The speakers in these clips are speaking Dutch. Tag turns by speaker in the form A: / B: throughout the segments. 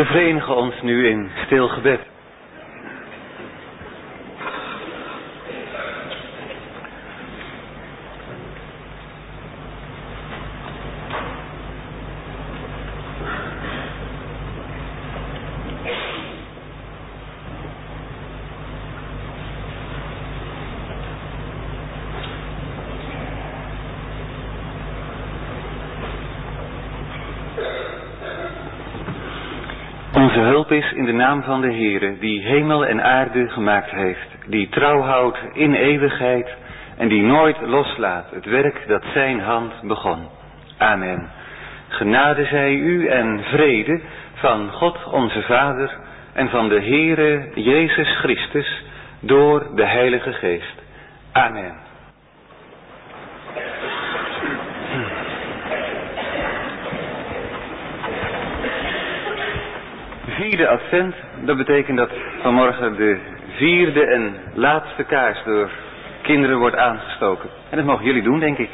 A: We verenigen ons nu in stil gebed. Onze hulp is in de naam van de Heere, die hemel en aarde gemaakt heeft, die trouw houdt in eeuwigheid en die nooit loslaat het werk dat zijn hand begon. Amen. Genade zij u en vrede van God onze Vader en van de Heere Jezus Christus door de Heilige Geest. Amen. Vierde advent, dat betekent dat vanmorgen de vierde en laatste kaars door kinderen wordt aangestoken. En dat mogen jullie doen, denk ik.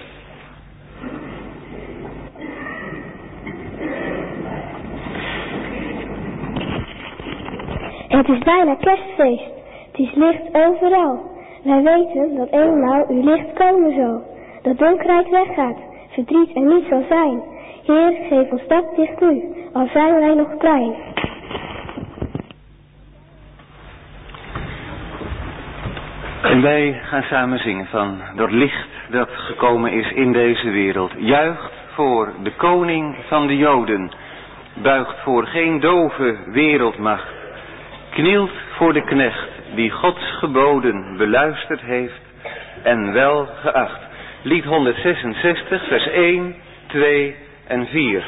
B: Het is bijna kerstfeest. Het is licht overal. Wij weten dat eenmaal uw licht komen zal. Dat donkerheid weggaat, verdriet er niet zal zijn. Heer, geef ons dat dicht nu, al zijn wij nog klein.
A: En wij gaan samen zingen van dat licht dat gekomen is in deze wereld. Juicht voor de koning van de Joden. Buigt voor geen dove wereldmacht. Knielt voor de knecht die Gods geboden beluisterd heeft en wel geacht. Lied 166 vers 1, 2 en 4.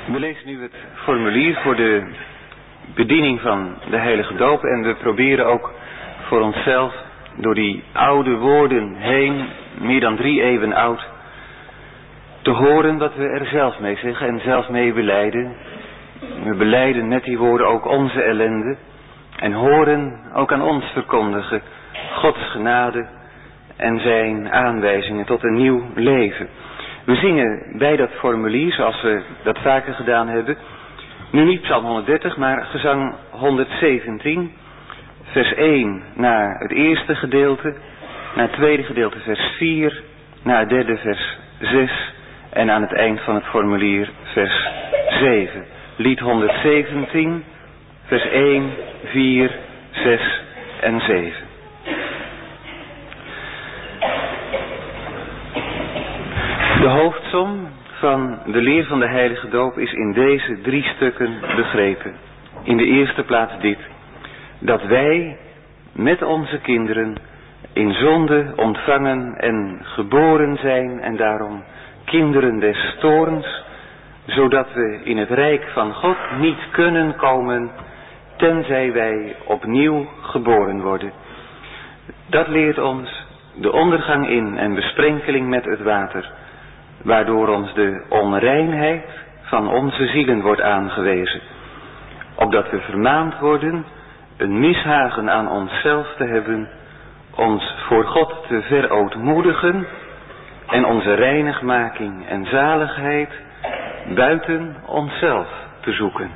A: We lezen nu het formulier voor de bediening van de heilige doop en we proberen ook voor onszelf door die oude woorden heen, meer dan 3 eeuwen oud, te horen wat we er zelf mee zeggen en zelf mee belijden. We belijden met die woorden ook onze ellende en horen ook aan ons verkondigen Gods genade en zijn aanwijzingen tot een nieuw leven. We zingen bij dat formulier, zoals we dat vaker gedaan hebben, nu niet Psalm 130, maar gezang 117, vers 1 naar het eerste gedeelte, naar het tweede gedeelte vers 4, naar het derde vers 6 en aan het eind van het formulier vers 7. Lied 117, vers 1, 4, 6 en 7. De hoofdsom van de leer van de heilige doop is in deze 3 stukken begrepen. In de eerste plaats dit: dat wij met onze kinderen in zonde ontvangen en geboren zijn en daarom kinderen des toorns, zodat we in het rijk van God niet kunnen komen tenzij wij opnieuw geboren worden. Dat leert ons de ondergang in en besprenkeling met het water, waardoor ons de onreinheid van onze zielen wordt aangewezen, opdat we vermaand worden een mishagen aan onszelf te hebben, ons voor God te verootmoedigen en onze reinigmaking en zaligheid buiten onszelf te zoeken.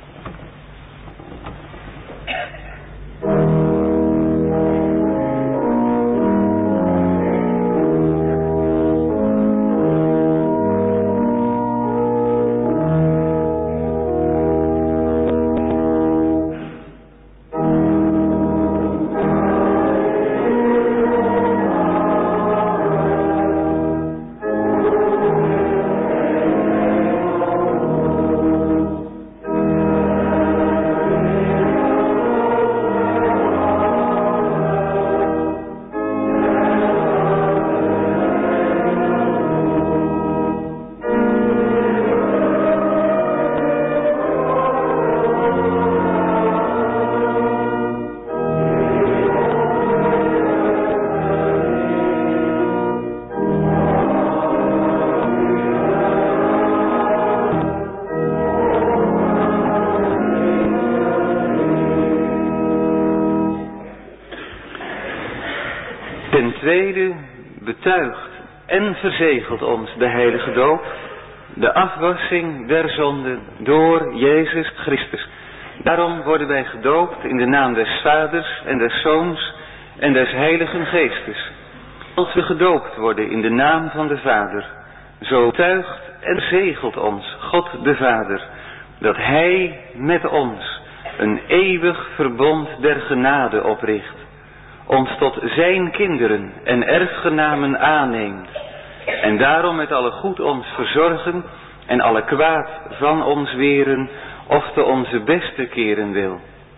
A: Ten tweede betuigt en verzegelt ons de heilige doop de afwassing der zonden door Jezus Christus. Daarom worden wij gedoopt in de naam des Vaders en des Zoons en des Heiligen Geestes. Als we gedoopt worden in de naam van de Vader, zo betuigt en verzegelt ons God de Vader dat Hij met ons een eeuwig verbond der genade opricht, ons tot zijn kinderen en erfgenamen aanneemt en daarom met alle goed ons verzorgen en alle kwaad van ons weren of te onze beste keren wil.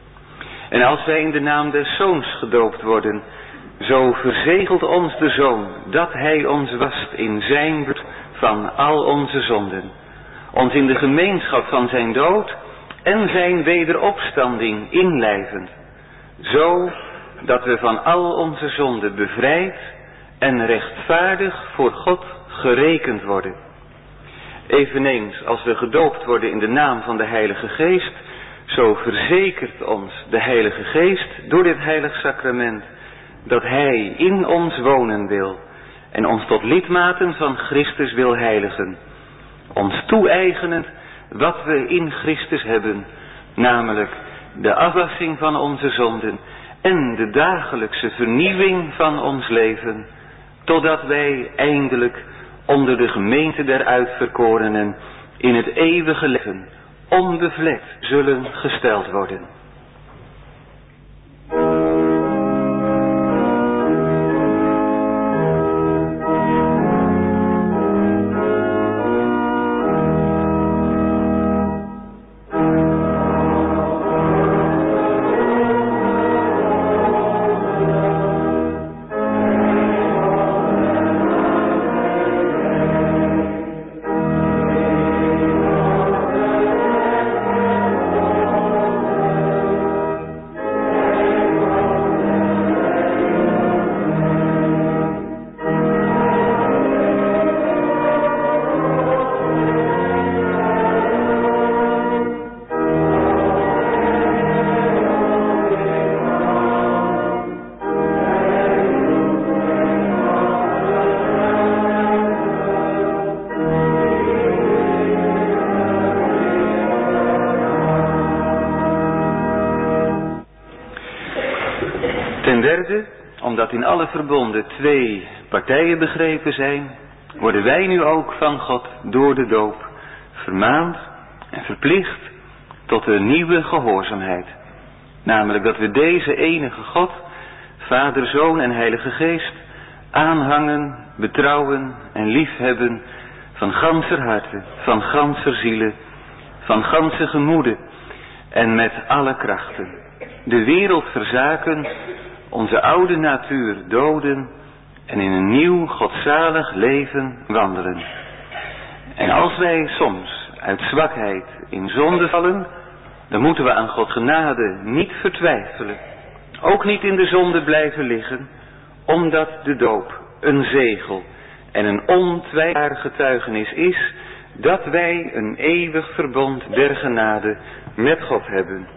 A: En als wij in de naam des Zoons gedoopt worden, zo verzegelt ons de Zoon dat Hij ons wast in zijn bloed van al onze zonden, ons in de gemeenschap van zijn dood en zijn wederopstanding inlijvend, zo dat we van al onze zonden bevrijd en rechtvaardig voor God gerekend worden. Eveneens als we gedoopt worden in de naam van de Heilige Geest, zo verzekert ons de Heilige Geest door dit heilig sacrament dat Hij in ons wonen wil en ons tot lidmaten van Christus wil heiligen, ons toe-eigenend wat we in Christus hebben, namelijk de afwassing van onze zonden en de dagelijkse vernieuwing van ons leven, totdat wij eindelijk onder de gemeente der uitverkorenen in het eeuwige leven onbevlekt zullen gesteld worden. derde, omdat in alle verbonden 2 partijen begrepen zijn, worden wij nu ook van God door de doop vermaand en verplicht tot een nieuwe gehoorzaamheid. Namelijk dat we deze enige God, Vader, Zoon en Heilige Geest, aanhangen, betrouwen en liefhebben van ganser harte, van ganser ziele, van ganse gemoede en met alle krachten. De wereld verzaken, onze oude natuur doden en in een nieuw godzalig leven wandelen. En als wij soms uit zwakheid in zonde vallen, dan moeten we aan Gods genade niet vertwijfelen. Ook niet in de zonde blijven liggen, omdat de doop een zegel en een ontwijfelbaar getuigenis is dat wij een eeuwig verbond der genade met God hebben.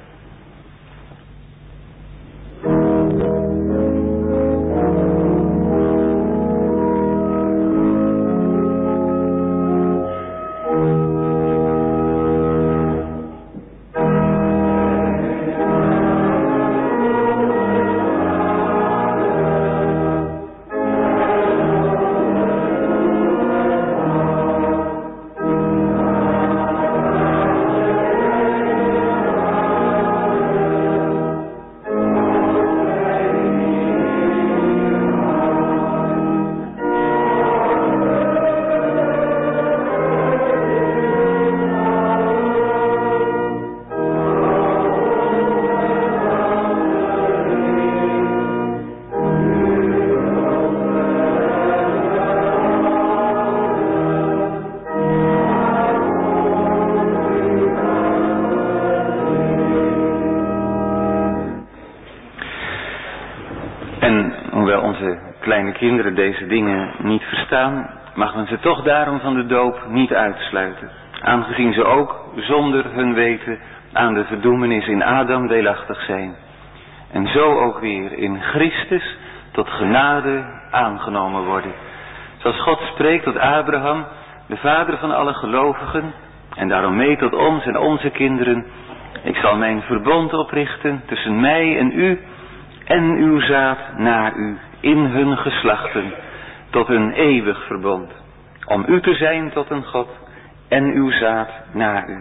A: Kleine kinderen deze dingen niet verstaan, mag men ze toch daarom van de doop niet uitsluiten, aangezien ze ook zonder hun weten aan de verdoemenis in Adam deelachtig zijn, en zo ook weer in Christus tot genade aangenomen worden. Zoals God spreekt tot Abraham, de vader van alle gelovigen, en daarom mee tot ons en onze kinderen: ik zal mijn verbond oprichten tussen mij en u en uw zaad na u in hun geslachten, tot een eeuwig verbond, om u te zijn tot een God en uw zaad na u.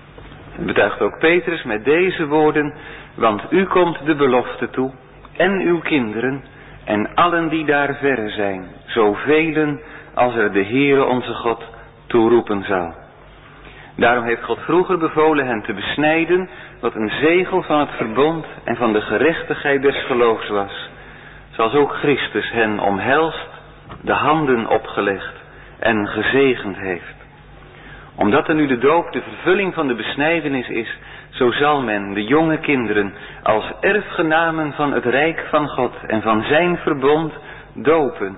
A: Dat betuigt ook Petrus met deze woorden: want u komt de belofte toe, en uw kinderen, en allen die daar verre zijn, zoveel als er de Heere onze God toeroepen zal. Daarom heeft God vroeger bevolen hen te besnijden, wat een zegel van het verbond en van de gerechtigheid des geloofs was. Zoals ook Christus hen omhelst, de handen opgelegd en gezegend heeft. Omdat er nu de doop de vervulling van de besnijdenis is, zo zal men de jonge kinderen als erfgenamen van het rijk van God en van zijn verbond dopen.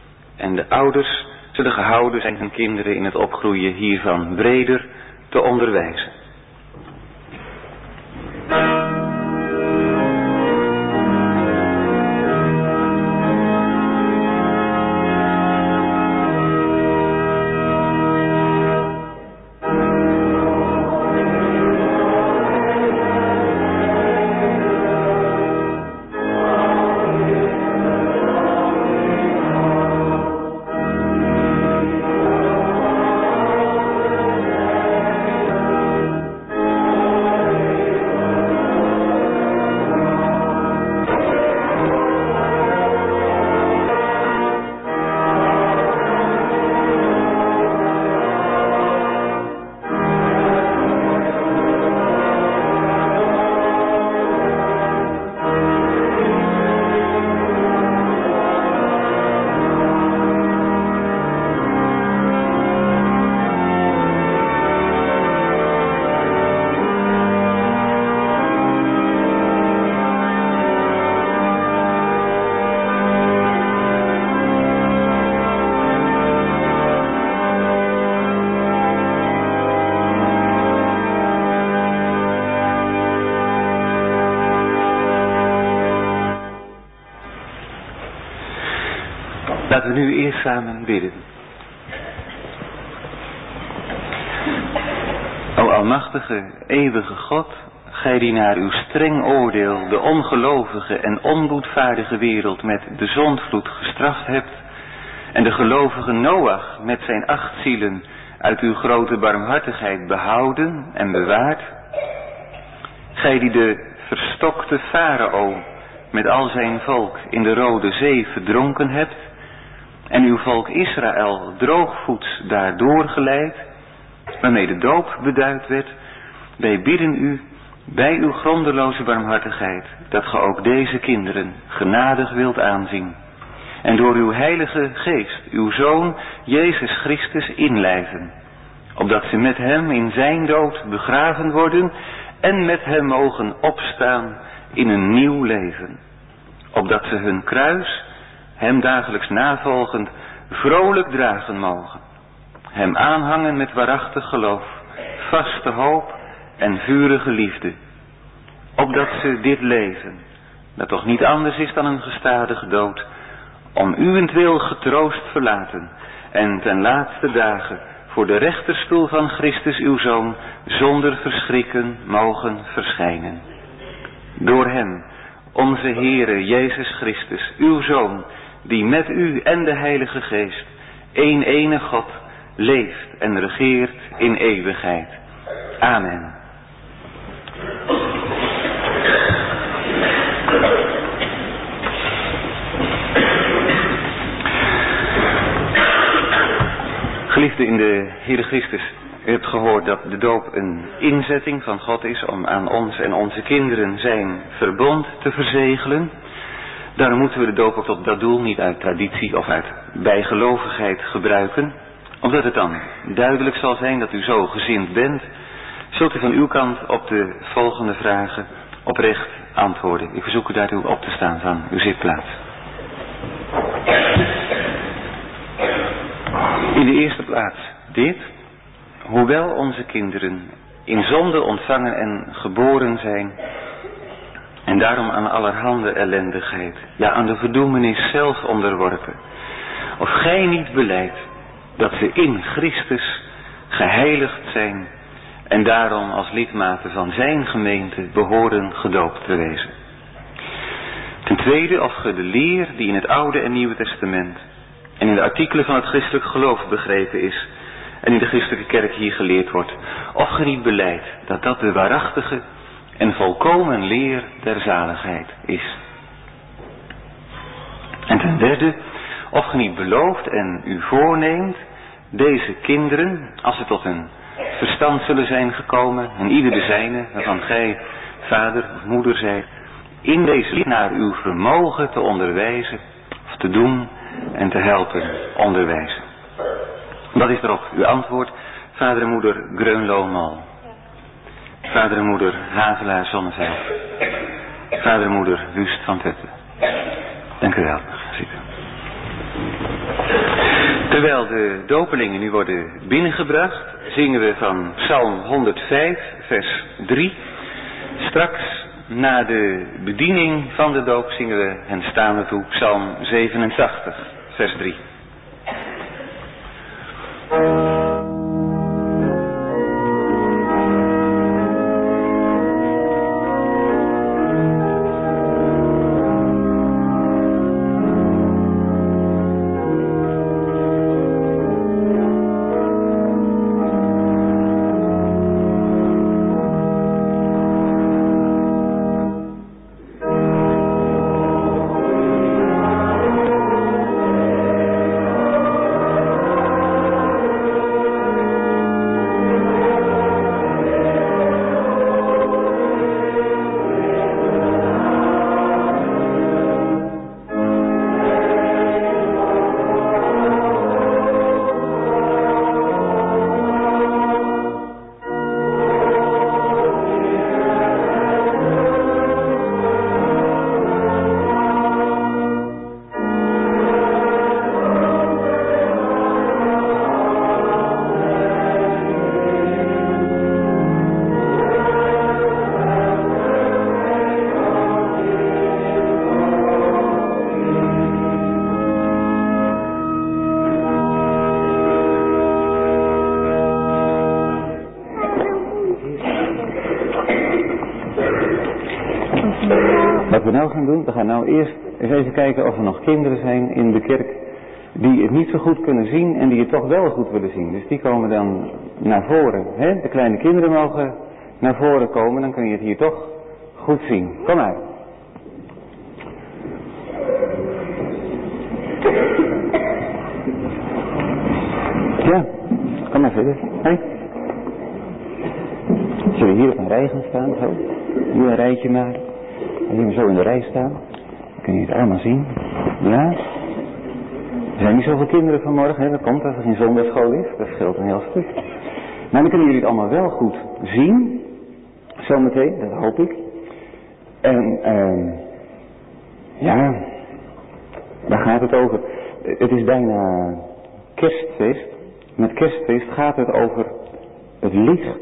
A: En de ouders zullen gehouden zijn hun kinderen in het opgroeien hiervan breder te onderwijzen. Laten we nu eerst samen bidden. O almachtige, eeuwige God, gij die naar uw streng oordeel de ongelovige en onboedvaardige wereld met de zondvloed gestraft hebt, en de gelovige Noach met zijn 8 zielen uit uw grote barmhartigheid behouden en bewaard, gij die de verstokte Farao met al zijn volk in de Rode Zee verdronken hebt, en uw volk Israël droogvoets daardoor geleid, waarmee de doop beduid werd, wij bidden u bij uw grondeloze barmhartigheid, dat ge ook deze kinderen genadig wilt aanzien, en door uw heilige geest uw Zoon Jezus Christus inlijven, opdat ze met hem in zijn dood begraven worden en met hem mogen opstaan in een nieuw leven, opdat ze hun kruis, hem dagelijks navolgend, vrolijk dragen mogen, hem aanhangen met waarachtig geloof, vaste hoop en vurige liefde, opdat ze dit leven, dat toch niet anders is dan een gestadige dood, om uwentwil getroost verlaten en ten laatste dagen voor de rechterstoel van Christus uw Zoon zonder verschrikken mogen verschijnen. Door hem, onze Heere Jezus Christus, uw Zoon, die met u en de Heilige Geest, één ene God, leeft en regeert in eeuwigheid. Amen. Geliefden in de Heere Christus, u hebt gehoord dat de doop een inzetting van God is om aan ons en onze kinderen zijn verbond te verzegelen. Daarom moeten we de doop ook tot dat doel niet uit traditie of uit bijgelovigheid gebruiken. Omdat het dan duidelijk zal zijn dat u zo gezind bent, zult u van uw kant op de volgende vragen oprecht antwoorden. Ik verzoek u daartoe op te staan van uw zitplaats. In de eerste plaats dit: hoewel onze kinderen in zonde ontvangen en geboren zijn, en daarom aan allerhande ellendigheid, ja aan de verdoemenis zelf onderworpen, of gij niet belijdt dat ze in Christus geheiligd zijn en daarom als lidmaten van zijn gemeente behoren gedoopt te wezen. Ten tweede, of ge de leer die in het Oude en Nieuwe Testament en in de artikelen van het christelijk geloof begrepen is en in de christelijke kerk hier geleerd wordt, of ge niet belijdt dat dat de waarachtige en volkomen leer der zaligheid is. En ten derde, of ge niet belooft en u voorneemt deze kinderen, als ze tot een verstand zullen zijn gekomen, en ieder de zijne, waarvan gij vader of moeder zijt, in deze leer naar uw vermogen te onderwijzen, of te doen en te helpen onderwijzen. Wat is erop uw antwoord? Vader en moeder Greunlo-Mal. Vader en moeder Havelaar Zonneveld. Vader en moeder Wust van Putten. Dank u wel. Ga zitten. Terwijl de dopelingen nu worden binnengebracht, zingen we van Psalm 105, vers 3. Straks, na de bediening van de doop, zingen we hen staande toe Psalm 87, vers 3. we nou gaan doen? We gaan nou eerst eens even kijken of er nog kinderen zijn in de kerk die het niet zo goed kunnen zien en die het toch wel goed willen zien. Dus die komen dan naar voren. Hè? De kleine kinderen mogen naar voren komen, dan kun je het hier toch goed zien. Kom maar. Ja, kom maar verder. Hey. Zullen we hier op een rij gaan staan, zo? Hier een rijtje maken. En hier zo in de rij staan. Dan kun je het allemaal zien. Ja. Er zijn niet zoveel kinderen vanmorgen, hè? Dat komt als er geen zondagschool is. Dat scheelt een heel stuk. Maar dan kunnen jullie het allemaal wel goed zien. Zometeen, dat hoop ik. En, ja, daar gaat het over. Het is bijna kerstfeest. Met kerstfeest gaat het over het licht.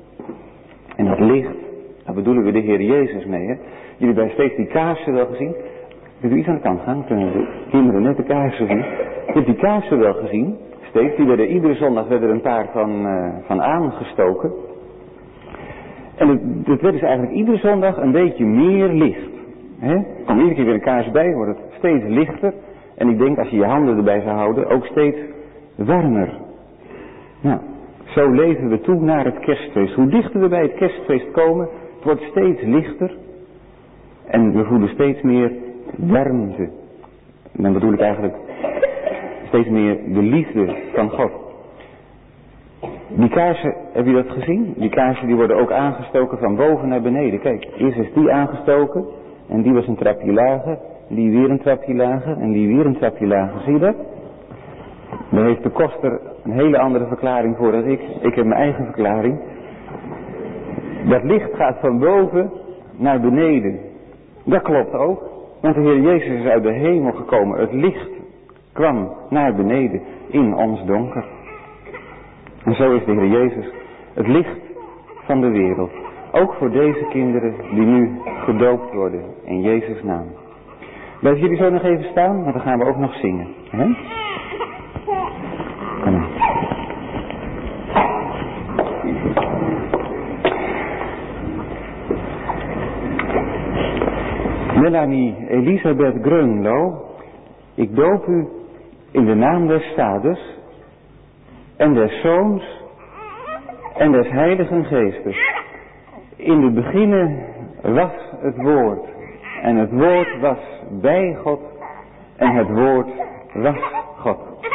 A: En dat licht, daar bedoelen we de Heer Jezus mee. Hè? Jullie hebben steeds die kaarsen wel gezien. Wil u iets aan de kant gaan? Dan kunnen de kinderen net de kaarsen zien. Je hebt die kaarsen wel gezien. Steeds, die werden iedere zondag een paar van aangestoken. En het werd dus eigenlijk iedere zondag een beetje meer licht. Hè? Er komt iedere keer weer een kaars bij, wordt het steeds lichter. En ik denk als je je handen erbij zou houden, ook steeds warmer. Nou, zo leven we toe naar het kerstfeest. Hoe dichter we bij het kerstfeest komen, het wordt steeds lichter. En we voelen steeds meer warmte. En dan bedoel ik eigenlijk steeds meer de liefde van God. Die kaarsen, heb je dat gezien? Die kaarsen die worden ook aangestoken van boven naar beneden. Kijk, eerst is die aangestoken en die was een trapje lager. Die weer een trapje lager en die weer een trapje lager. Zie je dat? Daar heeft de koster een hele andere verklaring voor dan ik. Ik heb mijn eigen verklaring. Dat licht gaat van boven naar beneden. Dat klopt ook. Want de Heer Jezus is uit de hemel gekomen. Het licht kwam naar beneden in ons donker. En zo is de Heer Jezus het licht van de wereld. Ook voor deze kinderen die nu gedoopt worden in Jezus' naam. Blijven jullie zo nog even staan, want dan gaan we ook nog zingen. Hè? Kom maar. Melanie Elisabeth Greunlo, ik doop u in de naam des Vaders en des Zoons en des Heiligen Geestes. In het beginnen was het woord en het woord was bij God en het woord was God.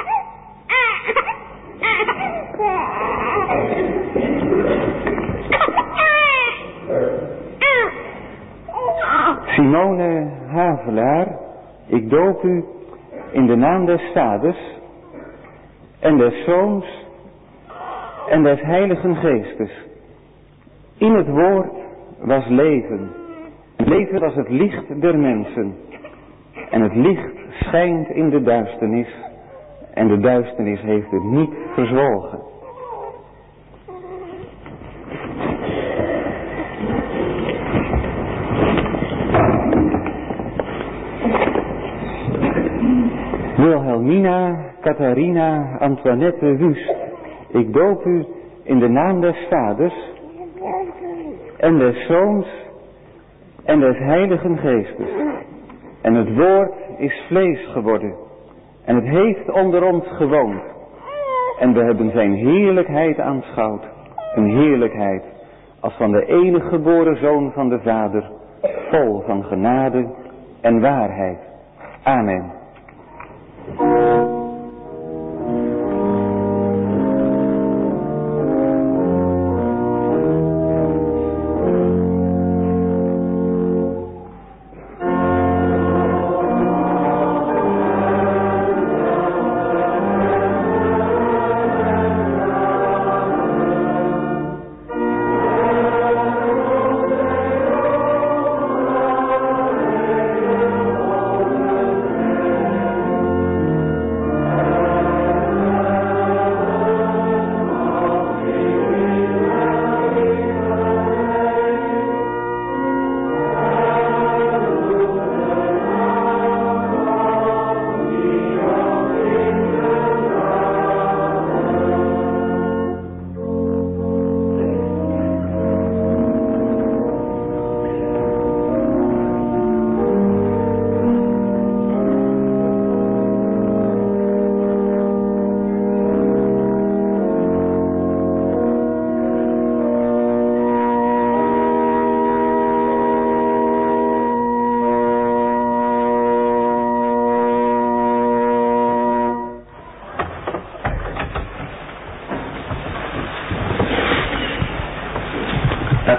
A: Simone Havelaar, ik doop u in de naam des Vaders en des Zoons en des Heiligen Geestes. In het woord was leven. Het leven was het licht der mensen. En het licht schijnt in de duisternis. En de duisternis heeft het niet verzwolgen. Wilhelmina Catharina Antoinette Wust, ik doop u in de naam des Vaders en des Zoons en des Heiligen Geestes. En het woord is vlees geworden en het heeft onder ons gewoond. En we hebben zijn heerlijkheid aanschouwd, een heerlijkheid als van de enige geboren Zoon van de Vader, vol van genade en waarheid. Amen.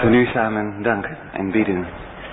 A: Laten we nu samen danken en bidden.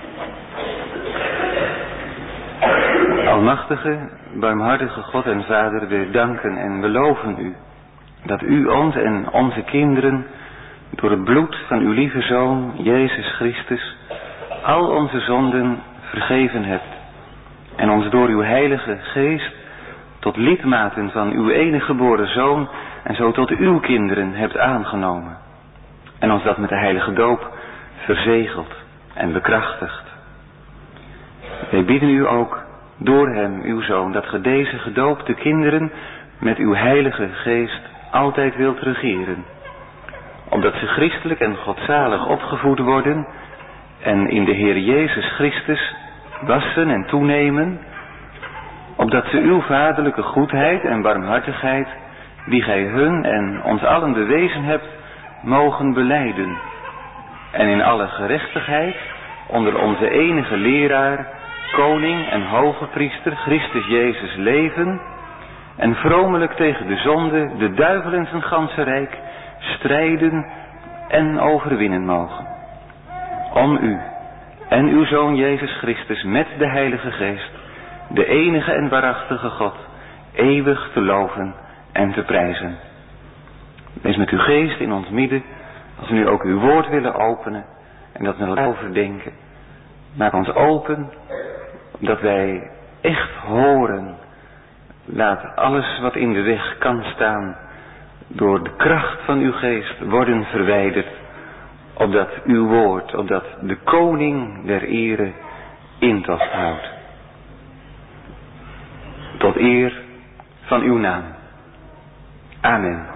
A: Almachtige, barmhartige God en Vader, we danken en we loven u dat u ons en onze kinderen door het bloed van uw lieve Zoon, Jezus Christus, al onze zonden vergeven hebt en ons door uw heilige geest tot lidmaten van uw enige geboren Zoon en zo tot uw kinderen hebt aangenomen en ons dat met de heilige doop verzegeld en bekrachtigt. Wij bidden u ook door hem, uw Zoon, dat ge deze gedoopte kinderen met uw heilige geest altijd wilt regeren, opdat ze christelijk en godzalig opgevoed worden en in de Heer Jezus Christus wassen en toenemen, opdat ze uw vaderlijke goedheid en barmhartigheid, die gij hun en ons allen bewezen hebt, mogen belijden en in alle gerechtigheid onder onze enige leraar, koning en hoge priester Christus Jezus leven en vromelijk tegen de zonde, de duivel en zijn ganse rijk strijden en overwinnen mogen. Om u en uw Zoon Jezus Christus met de Heilige Geest, de enige en waarachtige God, eeuwig te loven en te prijzen. Wees met uw geest in ons midden, als we nu ook uw woord willen openen en dat we er overdenken. Maak ons open, dat wij echt horen. Laat alles wat in de weg kan staan door de kracht van uw geest worden verwijderd, opdat uw woord, opdat de koning der ere intocht houdt. Tot eer van uw naam. Amen.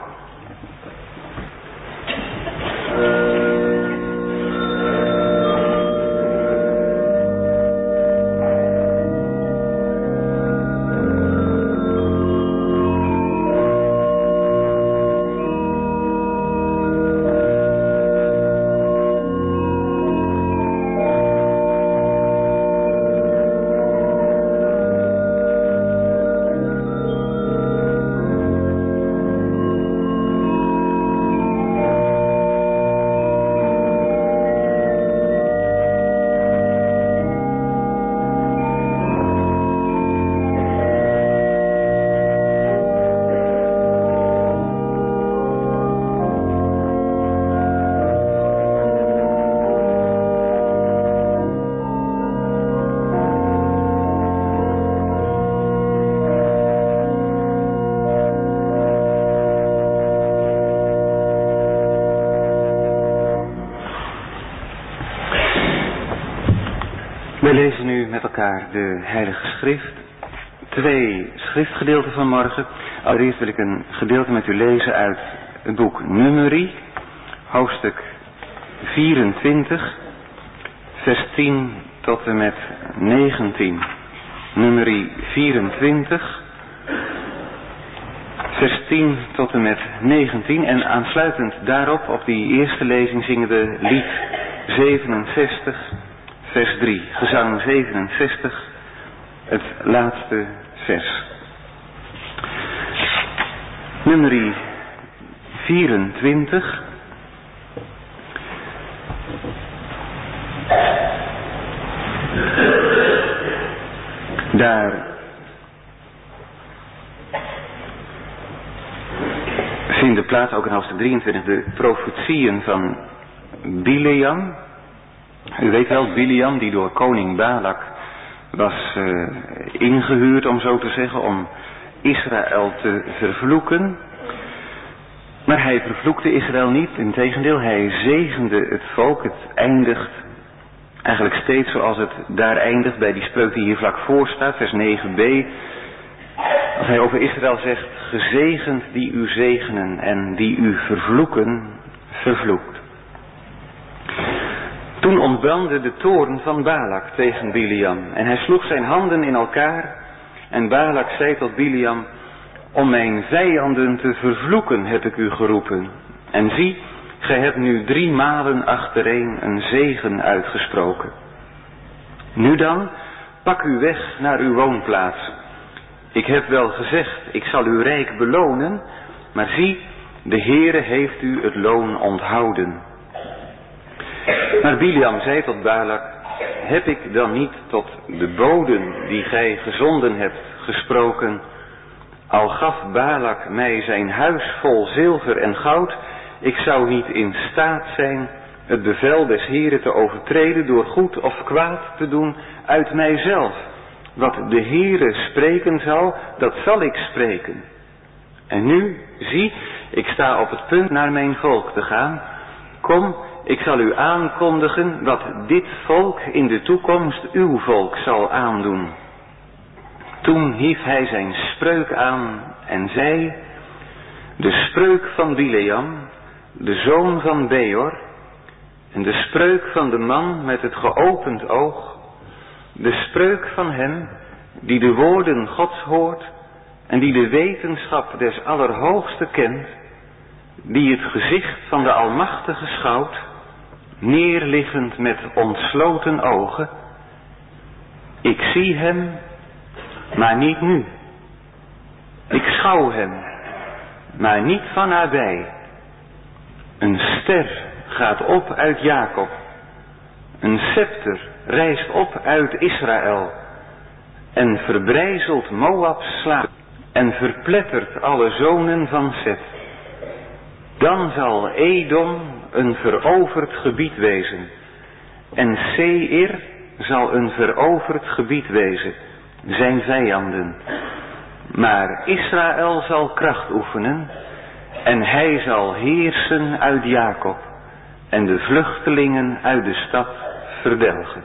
A: We lezen nu met elkaar de Heilige Schrift. 2 schriftgedeelten van morgen. Allereerst wil ik een gedeelte met u lezen uit het boek Numeri, hoofdstuk 24, vers 10 tot en met 19. Numeri 24, vers 10 tot en met 19. En aansluitend daarop, op die eerste lezing, zingen we lied 67, vers 3. Gezang 67, het laatste vers. Numeri 24. Daar vinden plaats, ook in hoofdstuk 23, de profetieën van Bileam. U weet wel, Bileam die door koning Balak was ingehuurd, om zo te zeggen, om Israël te vervloeken. Maar hij vervloekte Israël niet, integendeel, hij zegende het volk. Het eindigt eigenlijk steeds zoals het daar eindigt bij die spreuk die hier vlak voor staat, vers 9b. Als hij over Israël zegt, gezegend die u zegenen en die u vervloeken, vervloekt. Toen ontbrandde de toorn van Balak tegen Bileam en hij sloeg zijn handen in elkaar en Balak zei tot Bileam, om mijn vijanden te vervloeken heb ik u geroepen. En zie, gij hebt nu 3 malen achtereen een zegen uitgesproken. Nu dan, pak u weg naar uw woonplaats. Ik heb wel gezegd, ik zal u rijk belonen, maar zie, de Heere heeft u het loon onthouden. Maar Biliam zei tot Balak: heb ik dan niet tot de boden die gij gezonden hebt gesproken? Al gaf Balak mij zijn huis vol zilver en goud, ik zou niet in staat zijn het bevel des Heren te overtreden door goed of kwaad te doen uit mijzelf. Wat de Heere spreken zal, dat zal ik spreken. En nu, zie, ik sta op het punt naar mijn volk te gaan. Kom, ik zal u aankondigen wat dit volk in de toekomst uw volk zal aandoen. Toen hief hij zijn spreuk aan en zei: de spreuk van Bileam, de zoon van Beor, en de spreuk van de man met het geopend oog, de spreuk van hem die de woorden Gods hoort en die de wetenschap des Allerhoogste kent, die het gezicht van de Almachtige schouwt, neerliggend met ontsloten ogen. Ik zie hem, maar niet nu. Ik schouw hem, maar niet van nabij. Een ster gaat op uit Jacob. Een scepter rijst op uit Israël. En verbrijzelt Moabs slaap. En verplettert alle zonen van Set. Dan zal Edom een veroverd gebied wezen. En Seir zal een veroverd gebied wezen. Zijn vijanden. Maar Israël zal kracht oefenen. En hij zal heersen uit Jacob. En de vluchtelingen uit de stad verdelgen.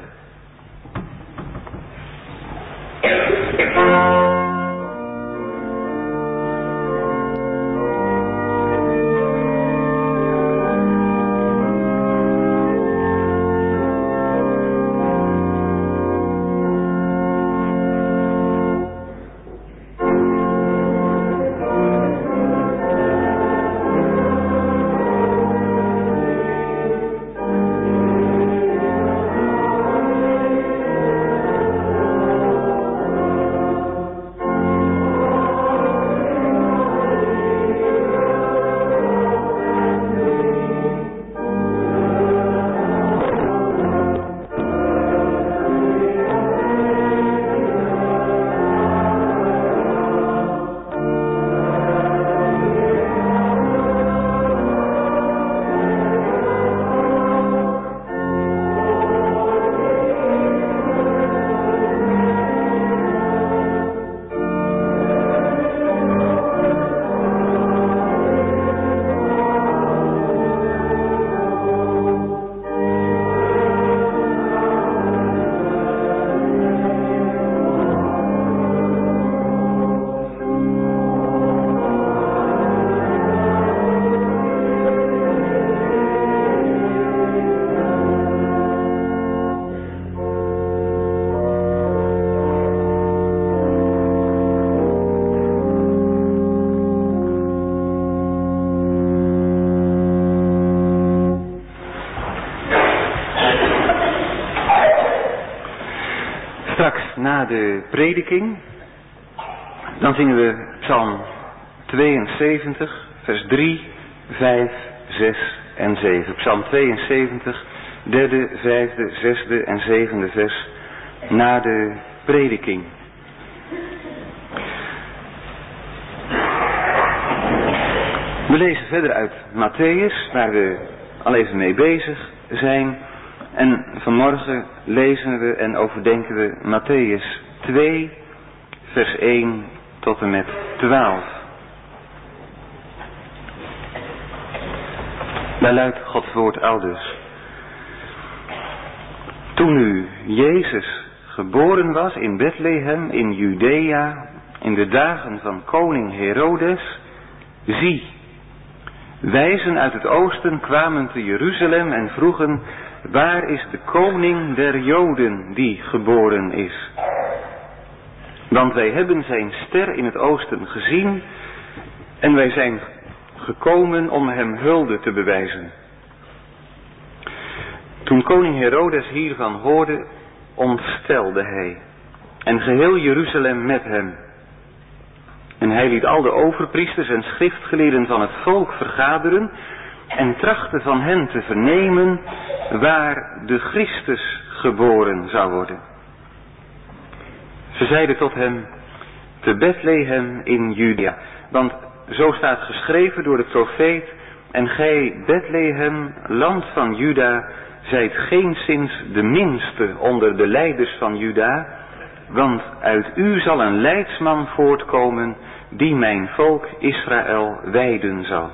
A: Na de prediking, dan zingen we Psalm 72, vers 3, 5, 6 en 7. Psalm 72, derde, vijfde, zesde en zevende vers na de prediking. We lezen verder uit Mattheüs, waar we al even mee bezig zijn. En vanmorgen lezen we en overdenken we Mattheüs 2, vers 1 tot en met 12. Daar luidt Gods woord aldus. Toen nu Jezus geboren was in Bethlehem in Judea, in de dagen van koning Herodes, zie, wijzen uit het oosten kwamen te Jeruzalem en vroegen: waar is de koning der Joden die geboren is? Want wij hebben zijn ster in het oosten gezien en wij zijn gekomen om hem hulde te bewijzen. Toen koning Herodes hiervan hoorde, ontstelde hij en geheel Jeruzalem met hem. En hij liet al de overpriesters en schriftgeleerden van het volk vergaderen en trachtte van hen te vernemen waar de Christus geboren zou worden. Ze zeiden tot hem, te Bethlehem in Judea, want zo staat geschreven door de profeet, en gij, Bethlehem, land van Juda, zijt geenszins de minste onder de leiders van Juda, want uit u zal een leidsman voortkomen, die mijn volk Israël wijden zal.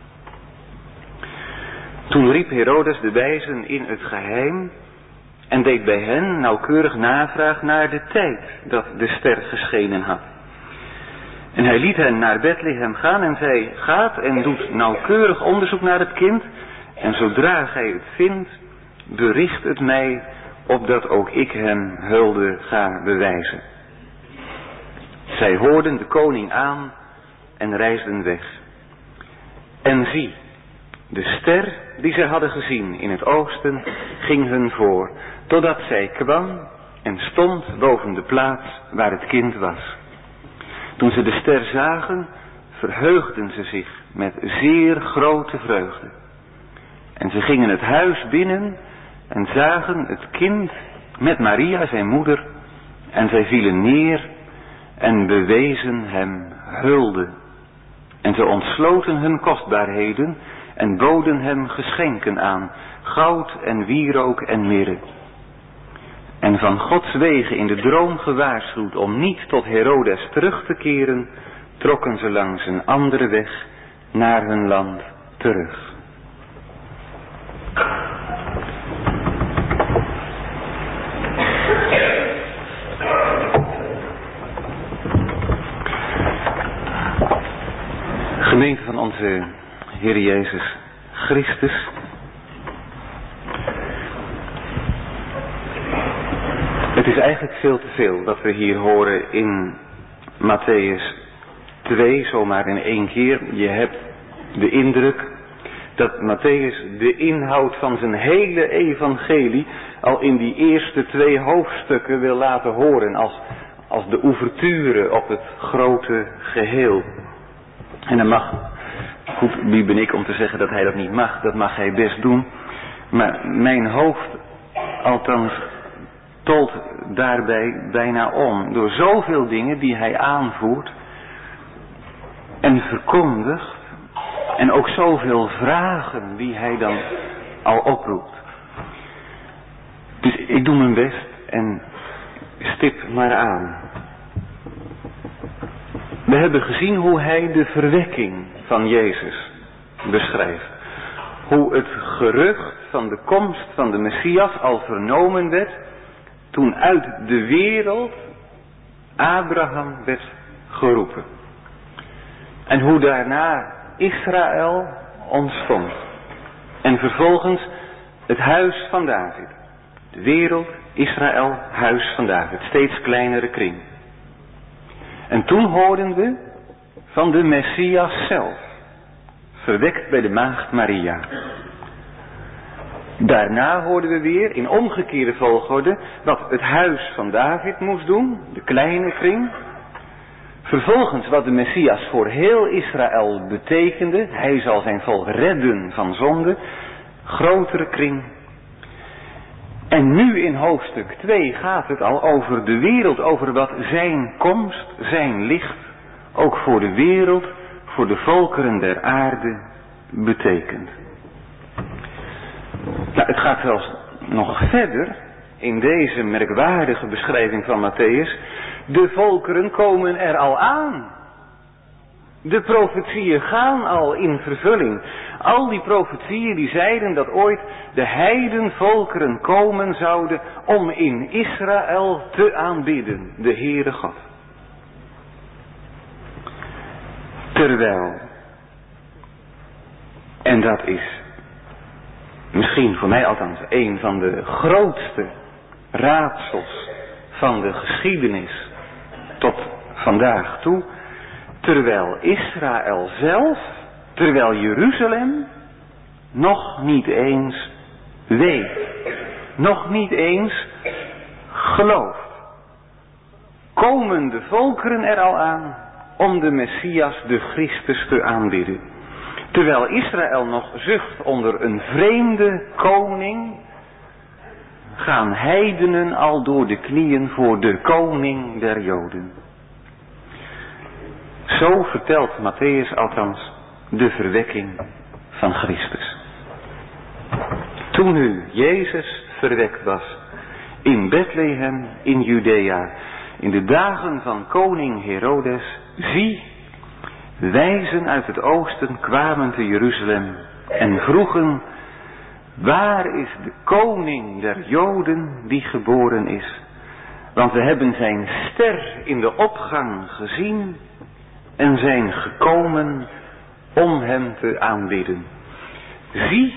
A: Toen riep Herodes de wijzen in het geheim en deed bij hen nauwkeurig navraag naar de tijd dat de ster geschenen had. En hij liet hen naar Bethlehem gaan en zei, gaat en doet nauwkeurig onderzoek naar het kind, en zodra gij het vindt, bericht het mij, opdat ook ik hem hulde ga bewijzen. Zij hoorden de koning aan en reisden weg. En zie, de ster die zij hadden gezien in het oosten ging hun voor, totdat zij kwam en stond boven de plaats waar het kind was. Toen ze de ster zagen, verheugden ze zich met zeer grote vreugde. En ze gingen het huis binnen en zagen het kind met Maria zijn moeder, en zij vielen neer en bewezen hem hulde. En ze ontsloten hun kostbaarheden en boden hem geschenken aan, goud en wierook en mirre. En van Gods wegen in de droom gewaarschuwd om niet tot Herodes terug te keren, trokken ze langs een andere weg naar hun land terug. Gemeente van onze Heer Jezus Christus. Het is eigenlijk veel te veel wat we hier horen in Mattheüs 2, zomaar in één keer. Je hebt de indruk dat Mattheüs de inhoud van zijn hele evangelie al in die eerste 2 hoofdstukken wil laten horen als de ouverture op het grote geheel. En dan mag, goed, wie ben ik om te zeggen dat hij dat niet mag, dat mag hij best doen. Maar mijn hoofd, althans, tolt daarbij bijna om. Door zoveel dingen die hij aanvoert en verkondigt. En ook zoveel vragen die hij dan al oproept. Dus ik doe mijn best en stip maar aan. We hebben gezien hoe hij de verwekking van Jezus beschrijft. Hoe het gerucht van de komst van de Messias al vernomen werd toen uit de wereld Abraham werd geroepen. En hoe daarna Israël ontstond. En vervolgens het huis van David. De wereld, Israël, huis van David. Steeds kleinere kring. En toen hoorden we van de Messias zelf. Verwekt bij de maagd Maria. Daarna hoorden we weer in omgekeerde volgorde wat het huis van David moest doen. De kleine kring. Vervolgens wat de Messias voor heel Israël betekende. Hij zal zijn volk redden van zonde. Grotere kring. En nu in hoofdstuk 2 gaat het al over de wereld. Over wat zijn komst, zijn licht, ook voor de wereld, voor de volkeren der aarde betekent. Nou, het gaat zelfs nog verder in deze merkwaardige beschrijving van Mattheüs. De volkeren komen er al aan. De profetieën gaan al in vervulling. Al die profetieën die zeiden dat ooit de heidenvolkeren komen zouden om in Israël te aanbidden, de Heere God. Terwijl, en dat is misschien voor mij althans een van de grootste raadsels van de geschiedenis tot vandaag toe, terwijl Israël zelf, terwijl Jeruzalem nog niet eens weet, nog niet eens gelooft, komen de volkeren er al aan om de Messias, de Christus, te aanbidden. Terwijl Israël nog zucht onder een vreemde koning, gaan heidenen al door de knieën voor de koning der Joden. Zo vertelt Mattheüs althans de verwekking van Christus. Toen nu Jezus verwekt was in Bethlehem in Judea, in de dagen van koning Herodes, zie, wijzen uit het oosten kwamen te Jeruzalem en vroegen, waar is de koning der Joden die geboren is? Want we hebben zijn ster in de opgang gezien en zijn gekomen om hem te aanbidden. Zie,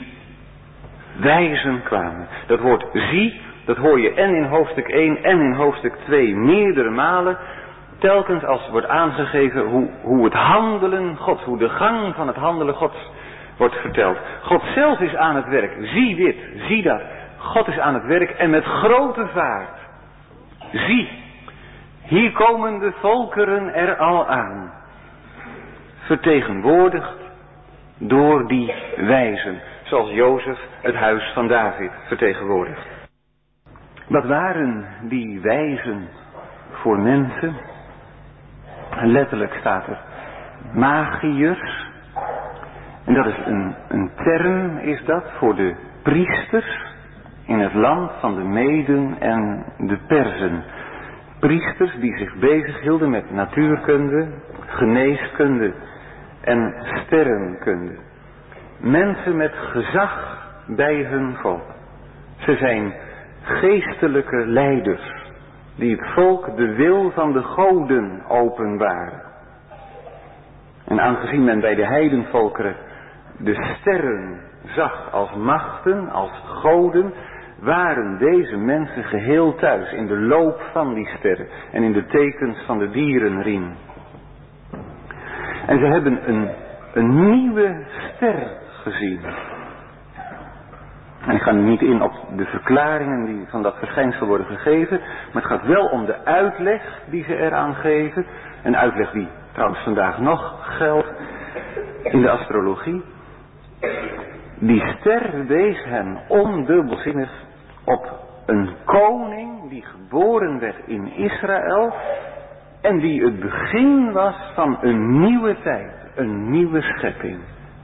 A: wijzen kwamen. Dat woord zie, dat hoor je en in hoofdstuk 1 en in hoofdstuk 2 meerdere malen. Telkens als wordt aangegeven hoe het handelen Gods, hoe de gang van het handelen Gods wordt verteld. God zelf is aan het werk. Zie dit, zie dat. God is aan het werk en met grote vaart. Zie, hier komen de volkeren er al aan. Vertegenwoordigd door die wijzen. Zoals Jozef het huis van David vertegenwoordigt. Wat waren die wijzen voor mensen? Letterlijk staat er magiërs. En dat is een term is dat voor de priesters in het land van de Meden en de Perzen. Priesters die zich bezighielden met natuurkunde, geneeskunde en sterrenkunde. Mensen met gezag bij hun volk. Ze zijn geestelijke leiders die het volk de wil van de goden openbaren. En aangezien men bij de heidenvolkeren de sterren zag als machten, als goden, waren deze mensen geheel thuis in de loop van die sterren en in de tekens van de dierenriem. En ze hebben een nieuwe ster gezien. En ik ga nu niet in op de verklaringen die van dat verschijnsel worden gegeven, maar het gaat wel om de uitleg die ze eraan geven. Een uitleg die trouwens vandaag nog geldt in de astrologie. Die ster wees hen ondubbelzinnig op een koning die geboren werd in Israël en die het begin was van een nieuwe tijd, een nieuwe schepping.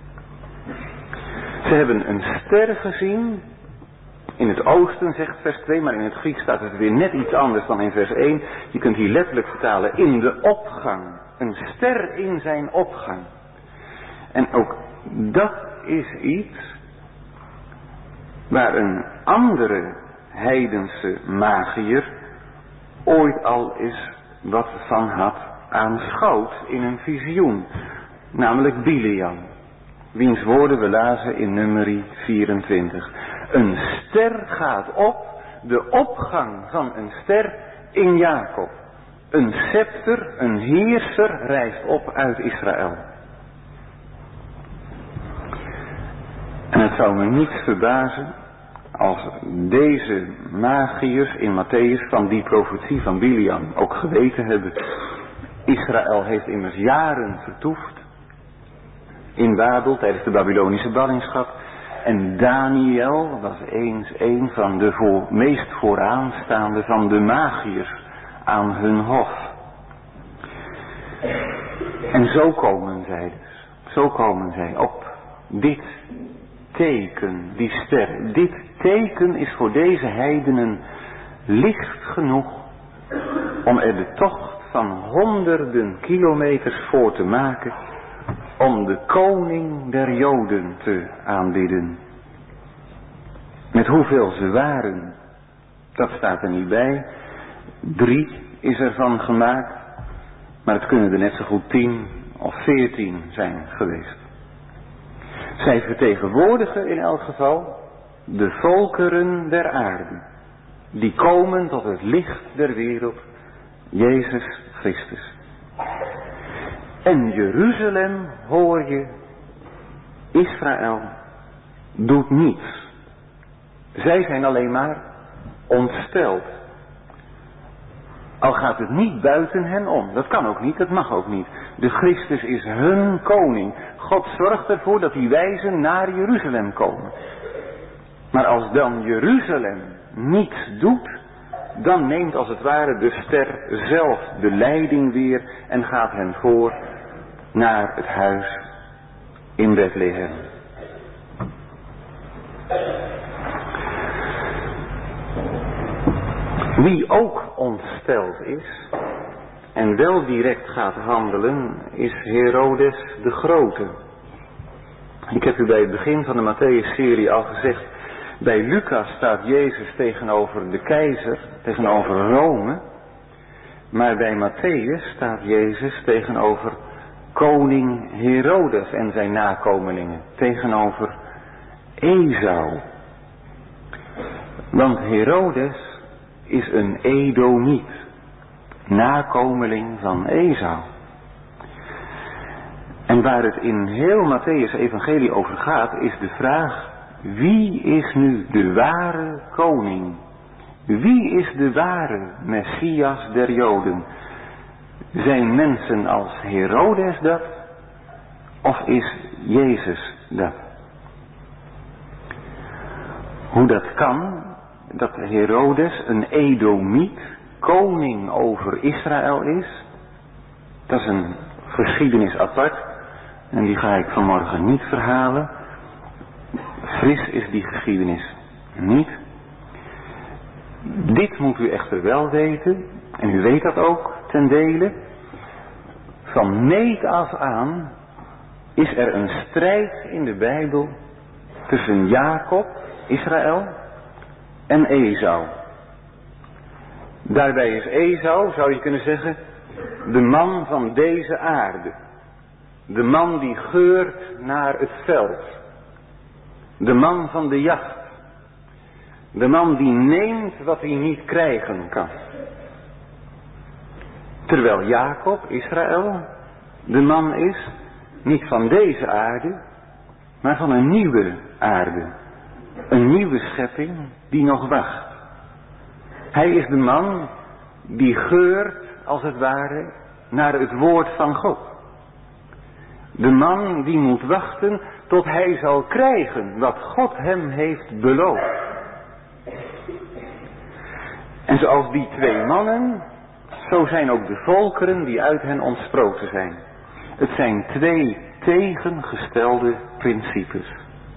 A: Ze hebben een ster gezien, in het oosten zegt vers 2, maar in het Grieks staat het weer net iets anders dan in vers 1. Je kunt hier letterlijk vertalen, in de opgang. Een ster in zijn opgang. En ook dat is iets waar een andere heidense magiër ooit al eens wat van had aanschouwd in een visioen. Namelijk Bileam. Wiens woorden we lazen in Numeri 24. Een ster gaat op, de opgang van een ster in Jacob. Een scepter, een heerser rijst op uit Israël. En het zou me niet verbazen als deze magiërs in Mattheüs van die profetie van Bileam ook geweten hebben. Israël heeft immers jaren vertoefd in Babel tijdens de Babylonische ballingschap. En Daniel was eens een van de meest vooraanstaande van de magiërs aan hun hof. En zo komen zij dus. Zo komen zij op dit teken, die ster. Dit teken is voor deze heidenen licht genoeg om er de tocht van honderden kilometers voor te maken om de koning der Joden te aanbidden. Met hoeveel ze waren, dat staat er niet bij. 3 is ervan gemaakt, maar het kunnen er net zo goed 10 of 14 zijn geweest. Zij vertegenwoordigen in elk geval de volkeren der aarde, die komen tot het licht der wereld, Jezus Christus. En Jeruzalem, hoor je, Israël doet niets. Zij zijn alleen maar ontsteld. Al gaat het niet buiten hen om. Dat kan ook niet, dat mag ook niet. De Christus is hun koning. God zorgt ervoor dat die wijzen naar Jeruzalem komen. Maar als dan Jeruzalem niets doet, dan neemt als het ware de ster zelf de leiding weer en gaat hen voor naar het huis in Bethlehem. Wie ook ontsteld is en wel direct gaat handelen, is Herodes de Grote. Ik heb u bij het begin van de Matthäus-serie al gezegd, bij Lucas staat Jezus tegenover de keizer, tegenover Rome. Maar bij Matthäus staat Jezus tegenover koning Herodes en zijn nakomelingen, tegenover Esau. Want Herodes is een Edomiet, nakomeling van Esau. En waar het in heel Matthäus' evangelie over gaat, is de vraag: wie is nu de ware koning? Wie is de ware Messias der Joden? Zijn mensen als Herodes dat? Of is Jezus dat? Hoe dat kan, dat Herodes een Edomiet, koning over Israël is, dat is een geschiedenis apart. En die ga ik vanmorgen niet verhalen. Fris is die geschiedenis niet. Dit moet u echter wel weten, en u weet dat ook ten dele. Van meet af aan is er een strijd in de Bijbel tussen Jacob, Israël, en Esau. Daarbij is Esau, zou je kunnen zeggen, de man van deze aarde. De man die geurt naar het veld. De man van de jacht. De man die neemt wat hij niet krijgen kan. Terwijl Jacob, Israël, de man is, niet van deze aarde, maar van een nieuwe aarde. Een nieuwe schepping die nog wacht. Hij is de man die geurt, als het ware, naar het woord van God. De man die moet wachten tot hij zal krijgen wat God hem heeft beloofd. En zoals die twee mannen, zo zijn ook de volkeren die uit hen ontsproten zijn. Het zijn twee tegengestelde principes.